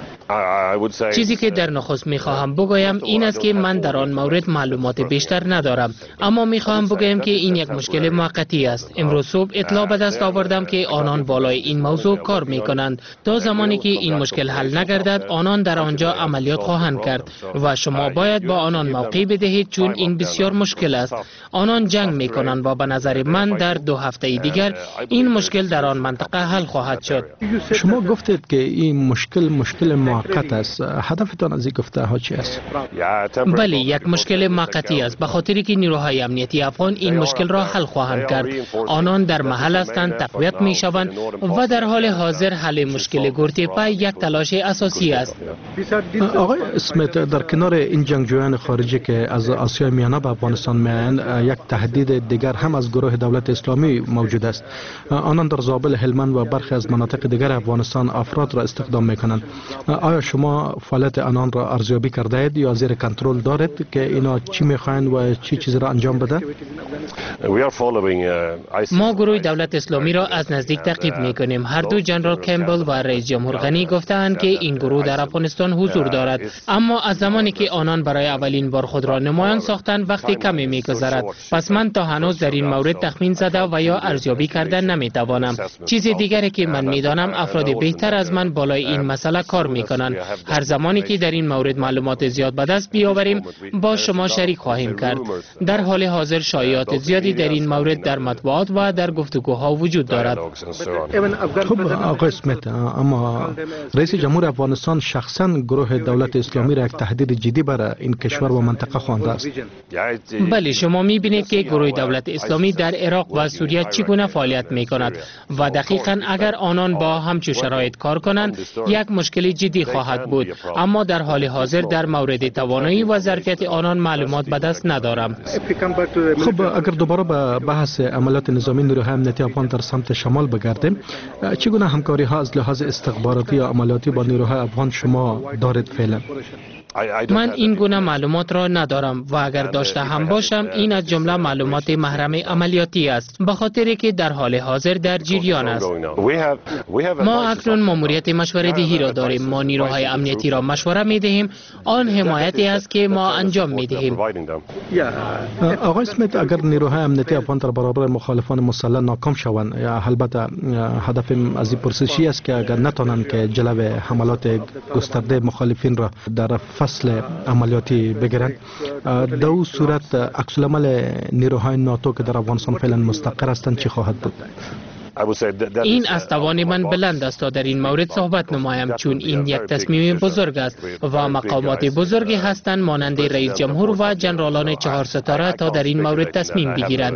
چیزی که در نخست میخواهم بگویم این است که من در آن مورد معلومات بیشتر ندارم، اما میخواهم بگویم که این یک مشکل موقتی است. امروز صبح اطلاع به دست آوردم که آنان بالای این موضوع کار میکنند. تا زمانی که این مشکل حل نگردد آنان در آنجا عملیات خواهند کرد و شما باید با آنان موقع بدهید، چون این بسیار مشکل است. آنان جنگ میکنند و به نظر من در دو هفته دیگر این مشکل در آن منطقه حل خواهد شد. شما گفتید که این مشکل مشکل موقت است. هدفتان از این گفته ها چی است؟ بله، یک مشکل موقتی است، به خاطری که نیروهای امنیتی افغان این مشکل را حل خواهند کرد. آنان در محل هستند، تقویت می شوند و در حال حاضر حل مشکل گورتپه یک تلاش اساسی است. آقای اسمیت، در کنار این جنگجویان خارجی که از آسیای میانه به افغانستان میآیند، یک تهدید دیگر هم از گروه دولت اسلامی موجود است. آنان در زابل، هلمند و برخی از مناطق دیگر افغانستان افراد را استخدام میکنند. آیا شما فعالیت آنان را ارزیابی کرده اید یا زیر کنترل دارید که اینا چی میخواهند و چی چیز را انجام بده؟ ما گروه دولت اسلامی را از نزدیک تعقیب میکنیم. هر دو جنرال کمبل و رئیس جمهور غنی گفتند که این گروه در افغانستان حضور دارد، اما از زمانی که آنان برای اولین بار خود را نمایان ساختند وقتی کمی میگذرد. پس من تا هنوز در این مورد تخمین زده و یا ارزیابی کرده نمیتوانم. چیز دیگری که من میدانم افراد بهتر از من بالای این مسئله کار میکنند. هر زمانی که در این مورد معلومات زیاد به دست بیاوریم با شما شریک خواهیم کرد. در حال حاضر شایعات زیادی در این مورد در مطبوعات و در گفتگوها وجود دارد. خب آقای اسمیت، اما رئیس جمهور افغانستان شخصا گروه دولت اسلامی را یک تهدید جدی برای این کشور و منطقه خوانده است. بله، شما میبینید که گروه دولت اسلامی در عراق و سوریه چگونه فعالیت میکند و دقیقا اگر آنان با همچون شرایط کار کنند یک مشکل جدی خواهد بود. اما در حال حاضر در مورد توانایی و ظرفیت آنان معلومات معلومات به دست ندارم. خب اگر دوباره به بحث عملیات نظامی نیروهای امنیتی افغان در سمت شمال بگردیم، چگونه همکاری ها از لحاظ استخباراتی یا عملیاتی با نیروهای افغان شما دارید فعلا؟ من این گونه معلومات را ندارم و اگر داشته هم باشم این از جمله معلومات محرم عملیاتی است، به خاطری که در حال حاضر در جریان است. ما اکنون ماموریت مشورت دهی را داریم. ما نیروهای امنیتی را مشوره می دهیم. آن حمایتی است که ما انجام می دهیم. آقای اسمیت، اگر نیروهای امنیتی افغان در برابر مخالفان مسلح ناکام شوند، یا البته هدف از این پرسشی است که اگر نتوانند که جلوی حملات گسترده مخالفین را در فصل عملیاتی بگیرند، در اون صورت عکس العمل نیروهای ناتو که در افغانستان فعلا مستقر هستند چی خواهد بود؟ این از توان من بلند است تا در این مورد صحبت نمایم، چون این یک تصمیم بزرگ است و مقامات بزرگی هستند مانند رئیس جمهور و جنرالان چهار ستاره تا در این مورد تصمیم بگیرند.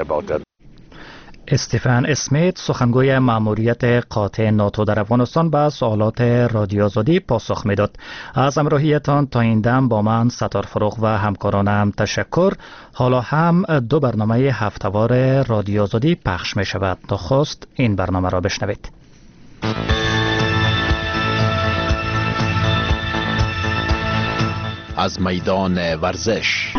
استیفن اسمیت، سخنگوی مأموریت قاطع ناتو در افغانستان، به سوالات رادیو آزادی پاسخ میداد. از همراهیتان تا این دم با من ستار فروغ و همکارانم تشکر. حالا هم دو برنامه هفته‌وار رادیو آزادی پخش می شود. نخست این برنامه را بشنوید. از میدان ورزش.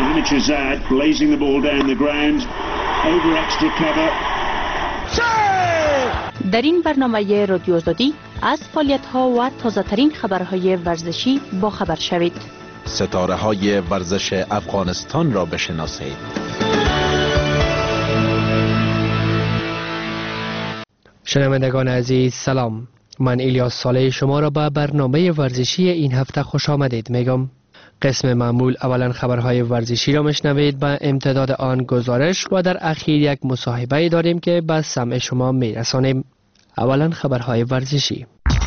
در این برنامه رادیو آزادی از فعالیت‌ها و تازه‌ترین خبرهای ورزشی با خبر شوید. ستاره های ورزش افغانستان را بشناسید. شنوندگان عزیز سلام. من الیاس صالح شما را به برنامه ورزشی این هفته خوش آمدید میگم. قسم معمول اولا خبرهای ورزشی را مشنوید، به امتداد آن گزارش و در اخیر یک مصاحبه داریم که به سمع شما میرسانیم. اولا خبرهای ورزشی.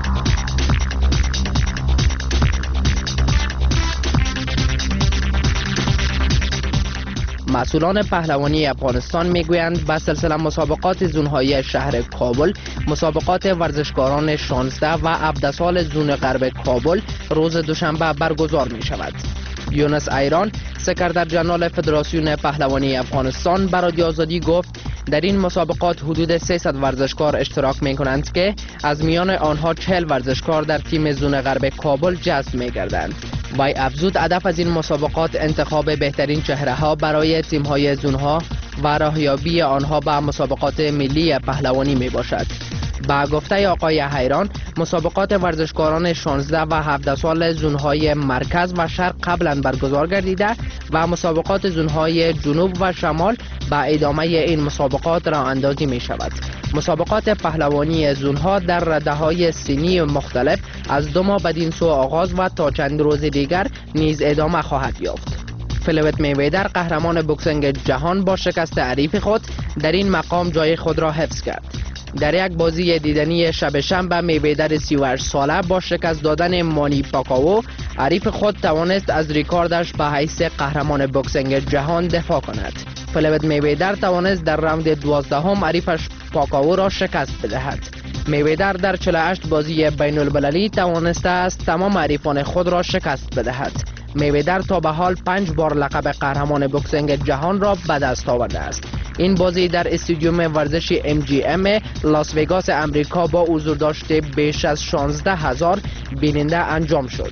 مسئولان پهلوانی افغانستان میگویند به سلسله مسابقات زونهای شهر کابل، مسابقات ورزشکاران شانزده و عبدسال زون غرب کابل روز دوشنبه برگزار می شود. یونس ایران، سکرتر جنرال فدراسیون پهلوانی افغانستان، به رادیو آزادی گفت در این مسابقات حدود سیصد ورزشکار اشتراک می کنند که از میان آنها چهل ورزشکار در تیم زون غرب کابل جذب می گردند. وی افزود هدف از این مسابقات انتخاب بهترین چهره ها برای تیم های زونها و راهیابی آنها به مسابقات ملی پهلوانی می باشد. با گفته آقای حیران، مسابقات ورزشکاران شانزده و هفده سال زونهای مرکز و شرق قبلا برگزار گردیده و مسابقات زونهای جنوب و شمال با ادامه این مسابقات راه اندازی می شود. مسابقات پهلوانی زونها در رده‌های سنی مختلف از دو ماه بدین سو آغاز و تا چند روز دیگر نیز ادامه خواهد یافت. فلوید میویدر، قهرمان بوکسینگ جهان، با شکست حریف خود در این مقام جای خود را حفظ کرد. در یک بازی دیدنی شب شنبه، میویدر سی و هشت ساله با شکست دادن مانی پاکاو حریف خود توانست از ریکاردش به حیث قهرمان بوکسینگ جهان دفاع کند. فلوید میویدر توانست در راند دوازدهم حریفش پاکاو را شکست بدهد. میویدر در چهل و هشت بازی بین المللی توانسته است تمام حریفان خود را شکست بدهد. میویدر تا به حال پنج بار لقب قهرمان بوکسینگ جهان را به دست آورده است. این بازی در استادیوم ورزشی ام جی ام لاس وگاس امریکا با حضور داشته بیش از شانزده هزار بیننده انجام شد.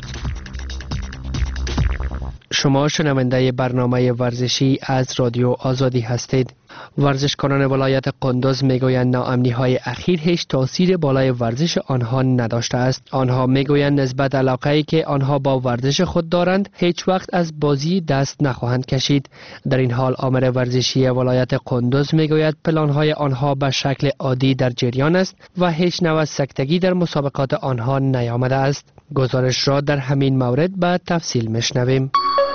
شما شنونده برنامه ورزشی از رادیو آزادی هستید. ورزشکاران ولایت قندوز میگویند ناامنی های اخیر هیچ تاثیر بالای ورزش آنها نداشته است. آنها میگویند نسبت علاقه‌ای که آنها با ورزش خود دارند هیچ وقت از بازی دست نخواهند کشید. در این حال آمر ورزشی ولایت قندوز میگوید پلان‌های آنها به شکل عادی در جریان است و هیچ نوع سکتگی در مسابقات آنها نیامده است. گزارش را در همین مورد به تفصیل میشنویم.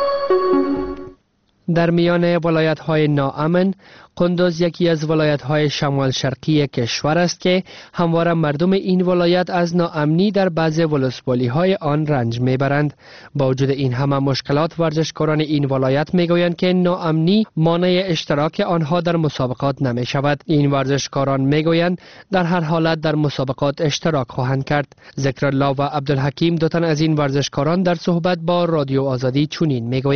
در میان ولایت‌های ناامن، قندوز یکی از ولایت‌های شمال شرقی کشور است که همواره مردم این ولایت از ناامنی در بعض ولسوالی‌های آن رنج میبرند. با وجود این همه مشکلات، ورزشکاران این ولایت میگویند که ناامنی مانع اشتراک آنها در مسابقات نمی‌شود. این ورزشکاران میگویند در هر حالت در مسابقات اشتراک خواهند کرد. ذکرالله و عبدالحکیم، دو تن از این ورزشکاران، در صحبت با رادیو آزادی چنین میگویند: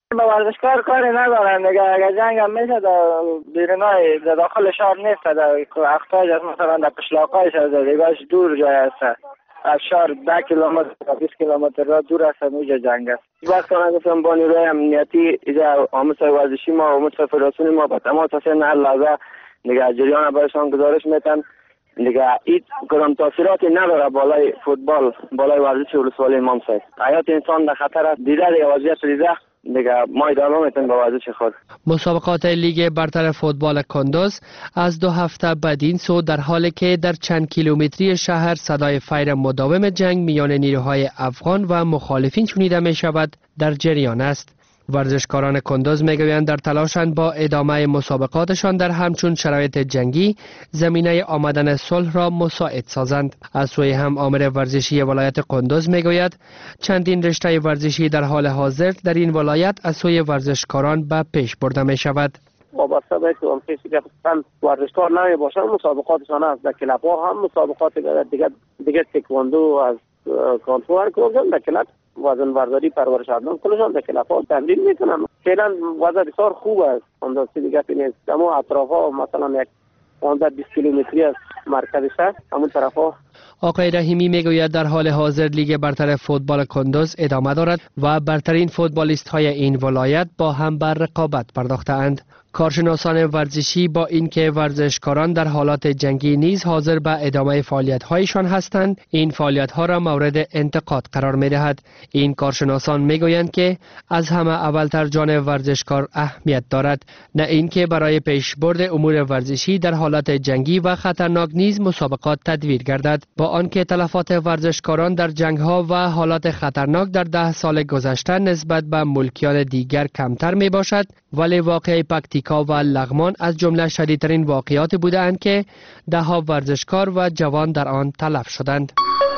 با ورزشکار کاری ندارن دیگه. اگر جنگ هم میشه در بیرونای در داخل شهر نیست، در اختاج است، مثلا در پشلاقایش است، دیگهش دور جای است. از شهر ده کیلومتر تا بیست کیلومتر را دور است، اونجا جنگ است. وقتی من گفتم با نیروی امنیتی اینجا آموزش ورزشی ما و آموزش فدراسیون ما با تماس حسین هر لحظه دیگه جریان برشان گزارش میتن دیگه. این کدام تاثیراتی نداره بالای فوتبال، بالای ورزش ولسوالی امام صاحب. حیات انسان در خطر است. دیده دیگه وضعیت دیده دیگه ما ادامه میتیم با ورزش خود. مسابقات لیگ برتر فوتبال کندوز از دو هفته بدین سو در حالی که در چند کیلومتری شهر صدای فیر مداوم جنگ میان نیروهای افغان و مخالفین شنیده می شود در جریان است. ورزشکاران کندوز میگویند در تلاشند با ادامه مسابقاتشان در همچون شرایط جنگی زمینه آمدن صلح را مساعد سازند. از سوی هم آمر ورزشی ولایت کندوز میگوید چندین رشته ورزشی در حال حاضر در این ولایت از سوی ورزشکاران به پیش برده می شود. وابسته به که اون کسی که خصوصا ورزشکار نمی باشند مسابقاتشان است. در کلاب ها هم مسابقات دیگه دیگه تکواندو از کانتور کردن در کلاب وزن برداری پرورش آدم کلشان در کلاب ها تمرین میکنن. فعلا وضع بسیار خوب است. اون دستی دیگه نیست. اما اطراف ها مثلا یک پانزده بیست کیلومتری از مرکز شهر همون طرف ها. آقای رحیمی میگوید در حال حاضر لیگ برتر فوتبال کندوز ادامه دارد و برترین فوتبالیست های این ولایت با هم بر رقابت پرداختند. کارشناسان ورزشی با اینکه ورزشکاران در حالات جنگی نیز حاضر به ادامه فعالیت‌هایشان هستند، این فعالیت‌ها را مورد انتقاد قرار می‌دهد. این کارشناسان می‌گویند که از همه اولتر جان ورزشکار اهمیت دارد، نه اینکه برای پیشبرد امور ورزشی در حالات جنگی و خطرناک نیز مسابقات تدویر گردد. با آنکه تلفات ورزشکاران در جنگ‌ها و حالات خطرناک در ده سال گذشته نسبت به ملکیان دیگر کمتر میباشد، ولی واقعه پکتیکا و لغمان از جمله شدیدترین واقعات بودند که ده ها ورزشکار و جوان در آن تلف شدند.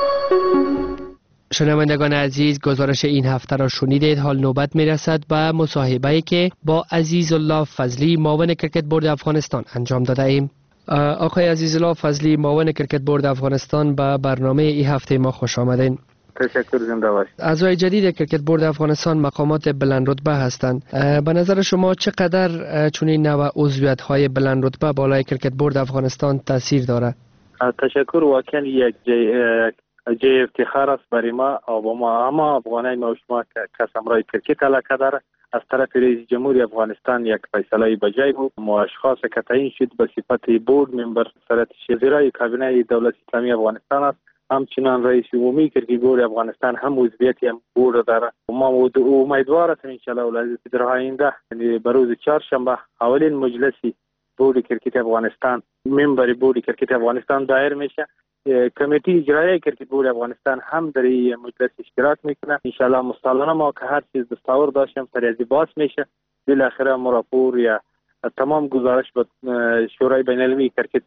شنوندگان عزیز، گزارش این هفته را شنیدید. حال نوبت می رسد به مصاحبه‌ای که با عزیز الله فضلی معاون کرکت بورد افغانستان انجام داده ایم. آقای عزیز الله فضلی معاون کرکت بورد افغانستان به برنامه این هفته ما خوش آمدین. تشکر، زنده باشید. اعضای جدید کرکت بورد افغانستان مقامات بلند رتبه هستند. به نظر شما چقدر چنین نوع عضویت های بلند رتبه بالای کرکت بورد افغانستان تاثیر دارد؟ تشکر، واقعا یک جای, جای افتخار است برای ما و ما همه افغانای ما و شما که کس امرای کرکت علاقه داره. از طرف رئیس جمهوری افغانستان یک فیصله بجای بود. ما اشخاص که تعیین شد به صفت بورد ممبر سرت شزیرای کابینه دولت اسلامی افغانستان است. همچنان رئیس عمومی کرکت بورد افغانستان هم عضویت هم بورد داره. ما امیدوار هستیم ان شاء الله ولایت در آینده یعنی به روز چهارشنبه اولین مجلسی بورد کرکت افغانستان ممبر بورد کرکت افغانستان دایر میشه. کمیته اجرایی کرکت بورد افغانستان هم در این مجلس اشتراک میکنه. ان شاء الله مستقلا ما که هر چیز دستور داشتیم فریضه باز میشه. بالاخره ما راپور یا تمام گزارش به شورای بین المللی کرکت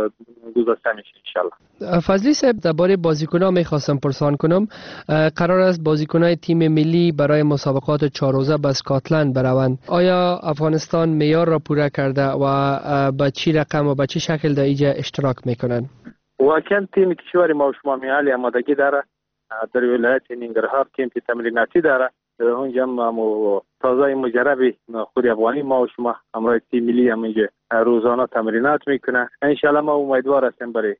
گذاشته میشه ان شاء الله. فضلی صاحب، درباره بازیکن‌ها میخواستم پرسان کنم. قرار است بازیکن‌های تیم ملی برای مسابقات چهار روزه به اسکاتلند بروند. آیا افغانستان معیار را پوره کرده و به چی رقم و به چی شکل در اینجا اشتراک میکنند؟ واقعا تیم کشور ما و شما میال آمادگی داره. در ولایت ننگرهار کمپ تمریناتی داره. اونجا هم تازه مجربی خود افغانی ما و شما همراه تیم ملی هم اینجا روزانه تمرینات میکنه. انشالله ما امیدوار هستیم برای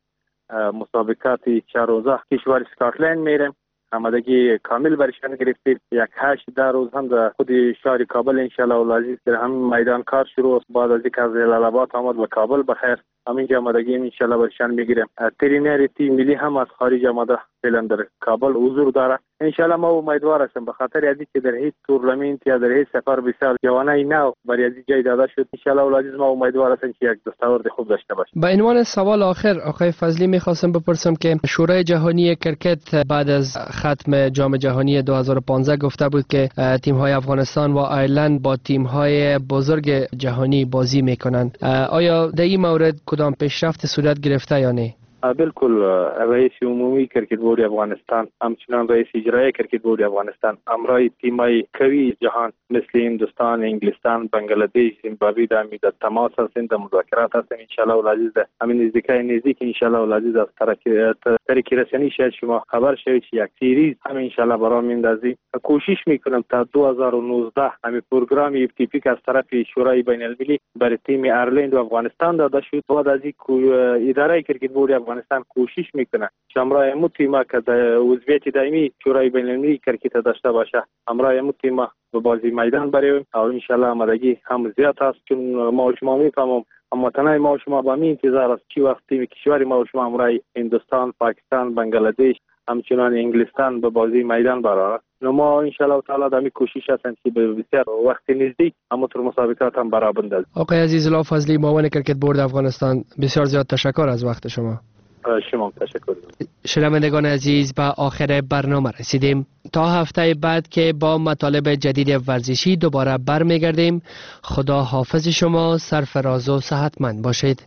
مسابقات چهار روزه کشور اسکاتلند میریم. آمادگی کامل برشان گرفتیم. یک هشت ده روز هم در خود شهر کابل انشالله ولازم در همین میدان کار شروع است. بعد از اینکه از جلال آمد به کابل بخیر همینجا آمادگی انشالله برشان میگیریم. ترینر تیم ملی هم از خارج آمده فعلا در کابل حضور داره. انشالله ما امیدوار هستیم به خاطر ازی که در هیچ تورنمنت یا در هیچ سفر بسیار جوانای نو برای از جای داده شد. انشالله ولازم ما امیدوار هستیم که یک دستاورد خوب داشته باشیم. به عنوان سوال آخر آقای فضلی میخواستم بپرسم که شورای جهانی کرکت بعد از ختم جام جهانی دو هزار و پانزده گفته بود که تیم های افغانستان و ایرلند با تیم های بزرگ جهانی بازی میکنند. آیا در این مورد کدام پیشرفت صورت گرفته یا نه؟ بالکل رئیس عمومی کرکت بورد افغانستان همچنان رئیس اجرایی کرکت بورد افغانستان امرای تیمای قوی جهان مثل هندوستان، انگلستان، بنگلادش، زیمبابوه در میداد تماس هستند، در مذاکرات هستند. انشالله العزیز همین نزدیکای نزدیک انشالله العزیز از طریق رسانی شاید شما خبر شوید یک سیریز هم انشالله برام میندازیم. کوشش میکنم تا دو هزار و نوزده همین پروگرام اف تی پی که از طرف شورای بین المللی برای تیم ایرلند و افغانستان داده شد. بعد از این اداره کرکت بورد افغانستان کوشش میکنه که امرای مو تیما که عضویت دائمی شورای بین المللی کرکت داشته باشه امرای مو تیما به بازی میدان بریم و انشالله آمادگی هم زیاد است، چون ما و شما میفهمم اما تنهای ما و شما با می انتظار است چی وقت تیم کشور ما و شما امرای هندوستان، پاکستان، بنگلادش همچنان انگلستان به بازی میدان برآورد. ما انشالله تعالی دمی کوشش هستند که به بسیار وقت نزدیک اما تر مسابقات هم برآورد بندازیم. آقای عزیز الله فضلی معاون کرکت بورد افغانستان، بسیار زیاد تشکر از وقت شما. شما تشکر. شنوندگان عزیز، به آخر برنامه رسیدیم. تا هفته بعد که با مطالب جدید ورزشی دوباره برمیگردیم. خدا حافظ شما، سرفراز و صحتمند باشید.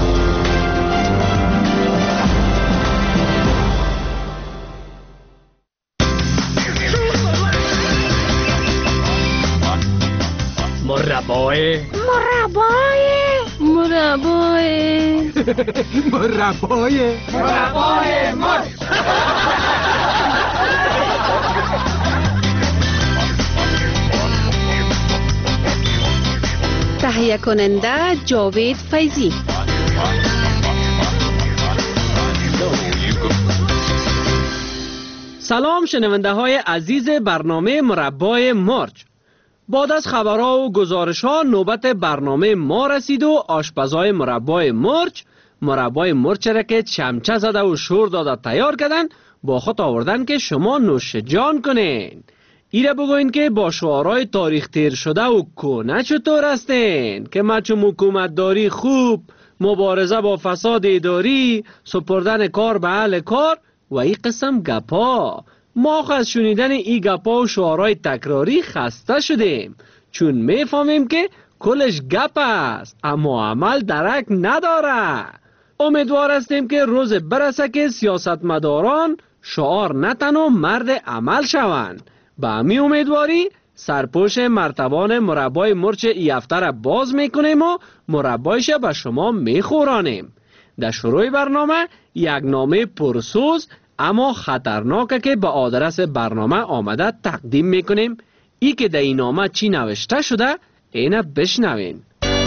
مربای مربای مربای مربای مربای مر تهیه کننده جاوید فیضی. سلام شنونده های عزیز برنامه مربای مرچ. بعد از خبرها و گزارش‌ها نوبت برنامه ما رسید و آشپزای مربای مرچ مربای مرچ را که چمچه زده و شور داده تیار کردن با خود آوردن که شما نوش جان کنین. ایره بگوین که با شعارهای تاریخ تیر شده و کنه چطور هستین که مچم حکومت داری خوب، مبارزه با فساد اداری، سپردن کار به اهل کار و این قسم گپا. ما از شنیدن ای گپا و شعارهای تکراری خسته شدیم، چون میفهمیم که کلش گپ است اما عمل درک نداره. امیدوار هستیم که روز برسه که سیاستمداران شعار نتن و مرد عمل شوند. به همی امیدواری سرپوش مرتبان مربای مرچ ای هفته را باز میکنیم و مربایش به شما میخورانیم. در شروع برنامه یک نامه پرسوز اما خطرناکه که به آدرس برنامه آمده تقدیم میکنیم. ای که در این نامه چی نوشته شده اینه بشنوین.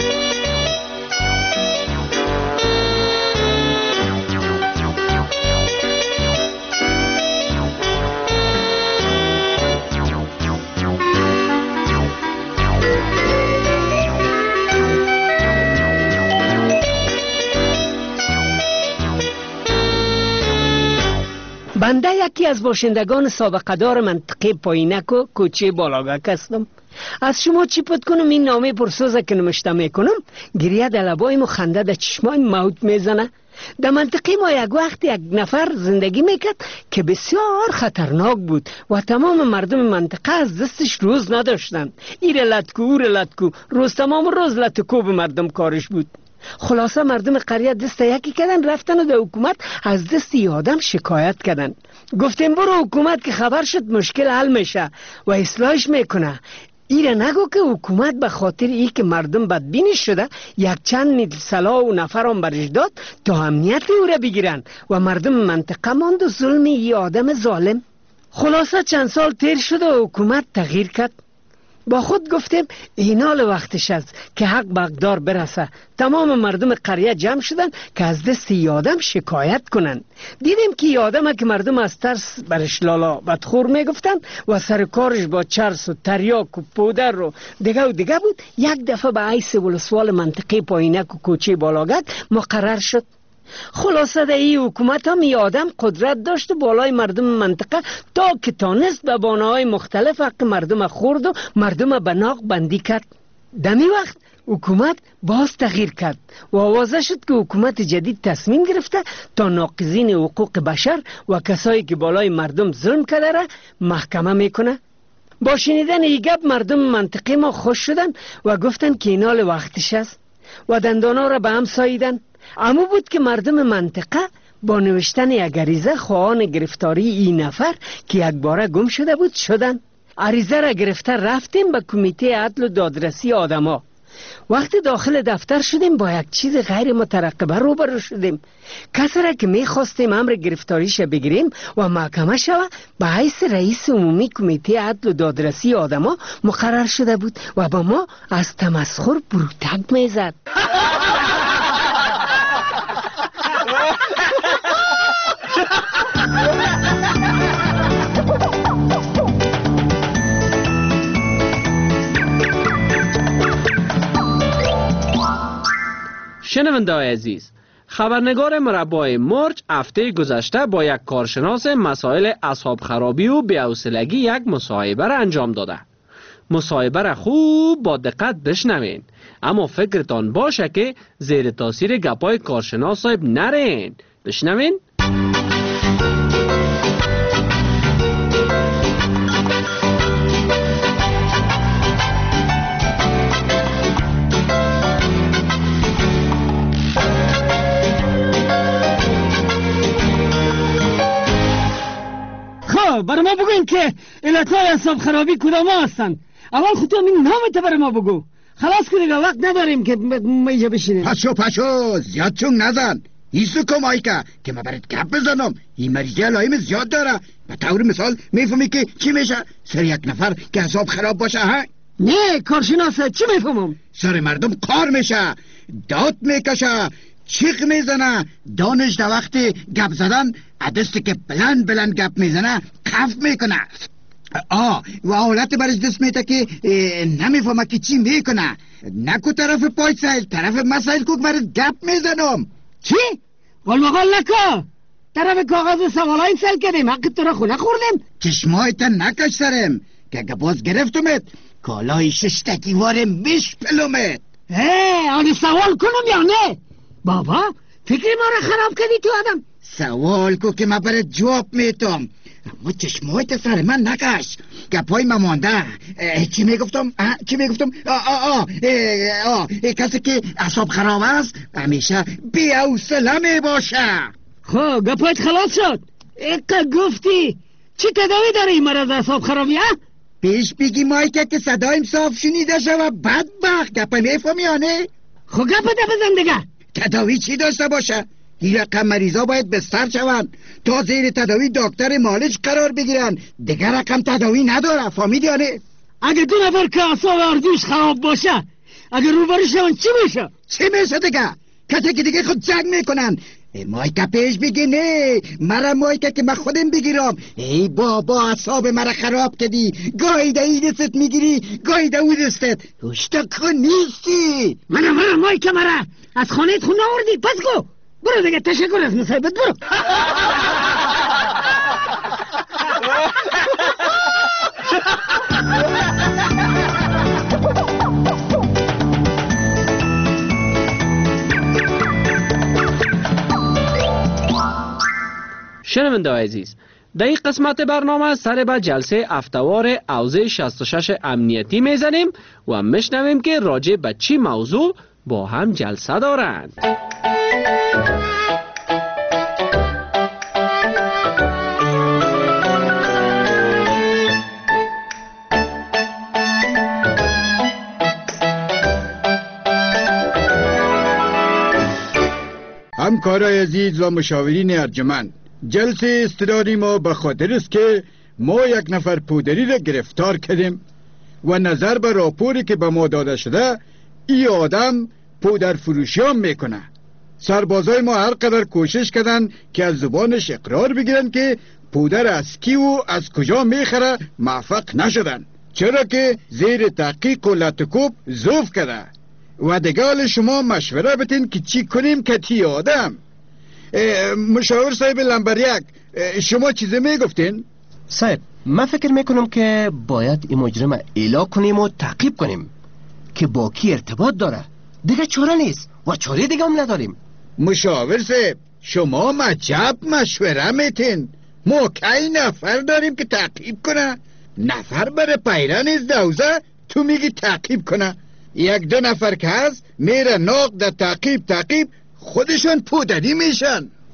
بنده یکی از باشندگان سابقه دار منطقه پایینک و کوچه بالاگک هستم. از شما چی پد کنم این نامه پرسوزه که نمشته میکنم گریه در لبایم و خنده در چشمای موت میزنه. در منطقه ما یک وقت یک نفر زندگی میکرد که بسیار خطرناک بود و تمام مردم منطقه از دستش روز نداشتن. ایره لطکو اوره لطکو، روز تمام روز لطکو به مردم کارش بود. خلاصه مردم قریه دست یکی کردن رفتن و در حکومت از دست ای آدم شکایت کردن. گفتیم برو حکومت که خبر شد مشکل حل میشه و اصلاحش میکنه. ایره نگو که حکومت به خاطر ای که مردم بدبینش شده یک چند سلاح و نفرم برش داد تا امنیت او را بگیرن و مردم منطقه ماند و ظلم ای آدم ظالم. خلاصه چند سال تیر شده و حکومت تغییر کرد. با خود گفتیم اینال وقتش است که حق به حقدار برسه. تمام مردم قریه جمع شدن که از دست ای آدم شکایت کنن. دیدیم که ای آدم که مردم از ترس برش لالا بدخور میگفتن و سر کارش با چرس و تریاک و پودر و دیگه و دیگه بود، یک دفعه به عیس ولسوال منطقه پایینک و کوچه بالاگک مقرر شد. خلاصه در این حکومت هم ای آدم قدرت داشت و بالای مردم منطقه تا که تانست به بانه‌های مختلف حق مردم خورد و مردم به ناق بندی کرد. دمی وقت حکومت باز تغییر کرد و آوازه شد که حکومت جدید تصمیم گرفته تا ناقضین حقوق بشر و کسایی که بالای مردم ظلم کرده را محکمه میکنه. با شنیدن ای گپ مردم منطقه ما خوش شدن و گفتن که اینال وقتش است و دندانا را به هم ساییدن. امو بود که مردم منطقه با نوشتن یک عریضه خواهان گرفتاری این نفر که یک باره گم شده بود شدن. عریضه را گرفته رفتیم به کمیته عدل و دادرسی آدما. وقتی داخل دفتر شدیم با یک چیز غیر مترقبه روبرو شدیم. کسی را که میخواستیم امر گرفتاریش بگیریم و محکمه شوه به حیث رئیس عمومی کمیته عدل و دادرسی آدما مقرر شده بود و با ما از تمسخر بروتک میزد. شنونده‌های عزیز، خبرنگار مربای مرج هفته گذشته با یک کارشناس مسائل اعصاب خرابی و بی‌حوصلگی یک مصاحبه را انجام داده. مصاحبه را خوب با دقت بشنوین، اما فکرتان باشه که زیر تاثیر گپای کارشناس صاحب نرین. بشنوین. برای ما بگوین که علتهای اعصاب خرابی کدام هستند. اول خودتون این نامت برای ما بگو. خلاص که دیگه وقت نداریم که ما اینجا بشینیم. پشو پشو زیاد چون نزن. ایسو کم آیکا که ما برات گپ بزنم. این مریضی علائم زیاد داره. به طور مثال میفهمی که چی میشه سر یک نفر که اعصاب خراب باشه ها؟ نه کارشناسه چی میفهمم؟ سر مردم کار میشه، داد میکشه، چیخ میزنه، دانش در وقت گپ زدن عدستی که بلند بلند گپ میزنه کف میکنه. آه و حالت برش دست میته که نمیفهمه که چی میکنه. نکو طرف پای سایل طرف مسایل که برش گپ میزنم. چی؟ قول مقال نکو. طرف کاغذ سوالای سایل کردیم حق تو را خونه خوردیم. چشمایت نکش سرم که گباز گرفتمت کالای ششتکی وارم بیش پلومت. هی آنی سوال کنم یا نه؟ بابا فکر ما را خراب کردی تو آدم. سوال کو که ما برای جواب میتم، اما چشمایت سر من نکش. گپای ما مانده. چی میگفتم؟ چی میگفتم؟ آه آه آه آه کسی که اعصاب خراب است همیشه بی حوصله میباشه. خب گپایت خلاص شد. اقا گفتی چی تداوی داره این مرض اعصاب خرابی ها؟ پیش بگی مایکه که صدایم صاف شنیده شوه بدبخت. گپای میفهمی یا نه؟ خب گپت بزن دیگه. تداوی چی داشته باشه؟ این رقم مریضا باید بستر شوند تا زیر تداوی دکتر مالج قرار بگیرن. دیگر رقم تداوی نداره. فهمیدی یا نه؟ اگه دو نفر که اعصاب اردوش خراب باشه اگه روبرو شون چی میشه؟ چی میشه دیگه؟ کسی که دیگه خود جنگ میکنن. مایکه پیش بگی نه مرا مایکه که من خودم بگیرم. ای بابا اعصاب مرا خراب کردی. گاهی ده این دستت میگیری گاهی ده او دستت. هشتا کن نیستی. منم منم مایکه مرا از خانهت خونه آوردی پس گو برو دیگه. تشکر از مصاحبت برو. شنونده عزیز، در این قسمت برنامه سر به جلسه هفته‌وار حوزه شصت و شش امنیتی میزنیم و میشنویم که راجع به چی موضوع با هم جلسه دارند. همکارای عزیز و مشاورین ارجمند، جلسه اضطراری ما به خاطر است که ما یک نفر پودری را گرفتار کردیم و نظر به راپوری که به ما داده شده این آدم پودر فروشی هم میکنه. سربازای ما هر قدر کوشش کردن که از زبانش اقرار بگیرن که پودر از کی و از کجا میخره موفق نشدن، چرا که زیر تحقیق و لطکوب زوف کرده. و دیگه شما مشوره بتین که چی کنیم که تی آدم. مشاور صاحب لنبریک، شما چیزی میگفتین؟ صاحب من فکر میکنم که باید این مجرم اعلا کنیم و تعقیب کنیم که با کی ارتباط داره. دیگه چاره نیست و چاره دیگه هم نداریم. مشاور صاحب شما مجب مشوره میتین. ما کی نفر داریم که تعقیب کنه؟ نفر برای پیران از دوزه تو میگی تعقیب کنه. یک دو نفر که هست میره ناق در تعقیب تعقیب خودشون پودری میشن.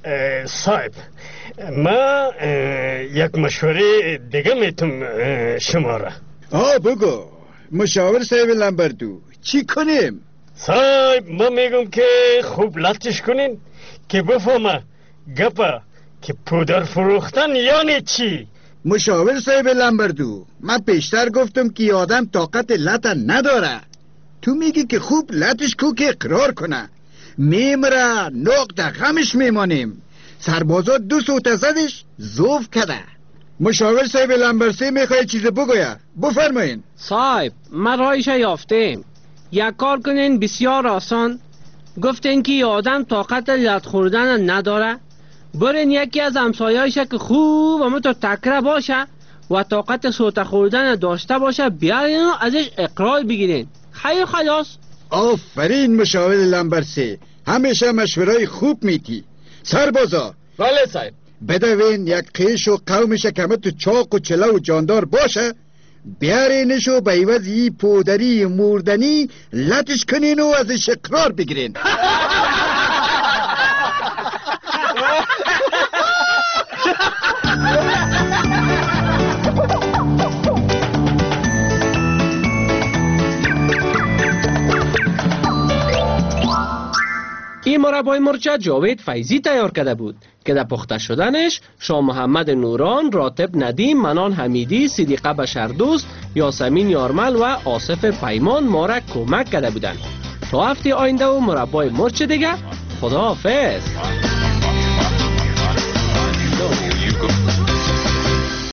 صاحب ما یک مشوره دیگه میتونم شما را. آه بگو مشاور صاحب لمبردو چی کنیم؟ صاحب ما میگم که خوب لطش کنین که بفهمه گپا که پودر فروختن یعنی چی. مشاور صاحب لمبردو من پیشتر گفتم که آدم طاقت لط نداره. تو میگی که خوب لطش کو که اقرار کنه. میمره نقطه غمش میمانیم. سربازا دو سوت زدش زوف کده. مشاور صاحب لمبرسی میخوای چیز بگویه بفرمایین. صاحب ما رایش یافتیم. یک کار کنین بسیار آسان. گفتین که آدم طاقت لط خوردن نداره، برین یکی از همسایه‌اش که خوب همه تو تکره باشه و طاقت سوت خوردن داشته باشه بیارین و ازش اقرار بگیرین. خیر خلاص. آفرین مشاور لمبرسی، همیشه مشورای خوب میتی. سربازا بله صاحب بدوین یک قیش و قومش که همه تو چاق و چله و جاندار باشه، بیارینشو به عوض ای پودری موردنی لطش کنین و ازش اقرار بگیرین. این مربای مرچ جاوید فیضی تیار کرده بود که در پخته شدنش شاه محمد نوران، راتب ندیم، منان حمیدی، صدیقه بشردوست، یاسمین یارمل و آصف پیمان ما را کمک کرده بودند. تا هفته آینده و مربای مرچ دیگه، خدا حافظ.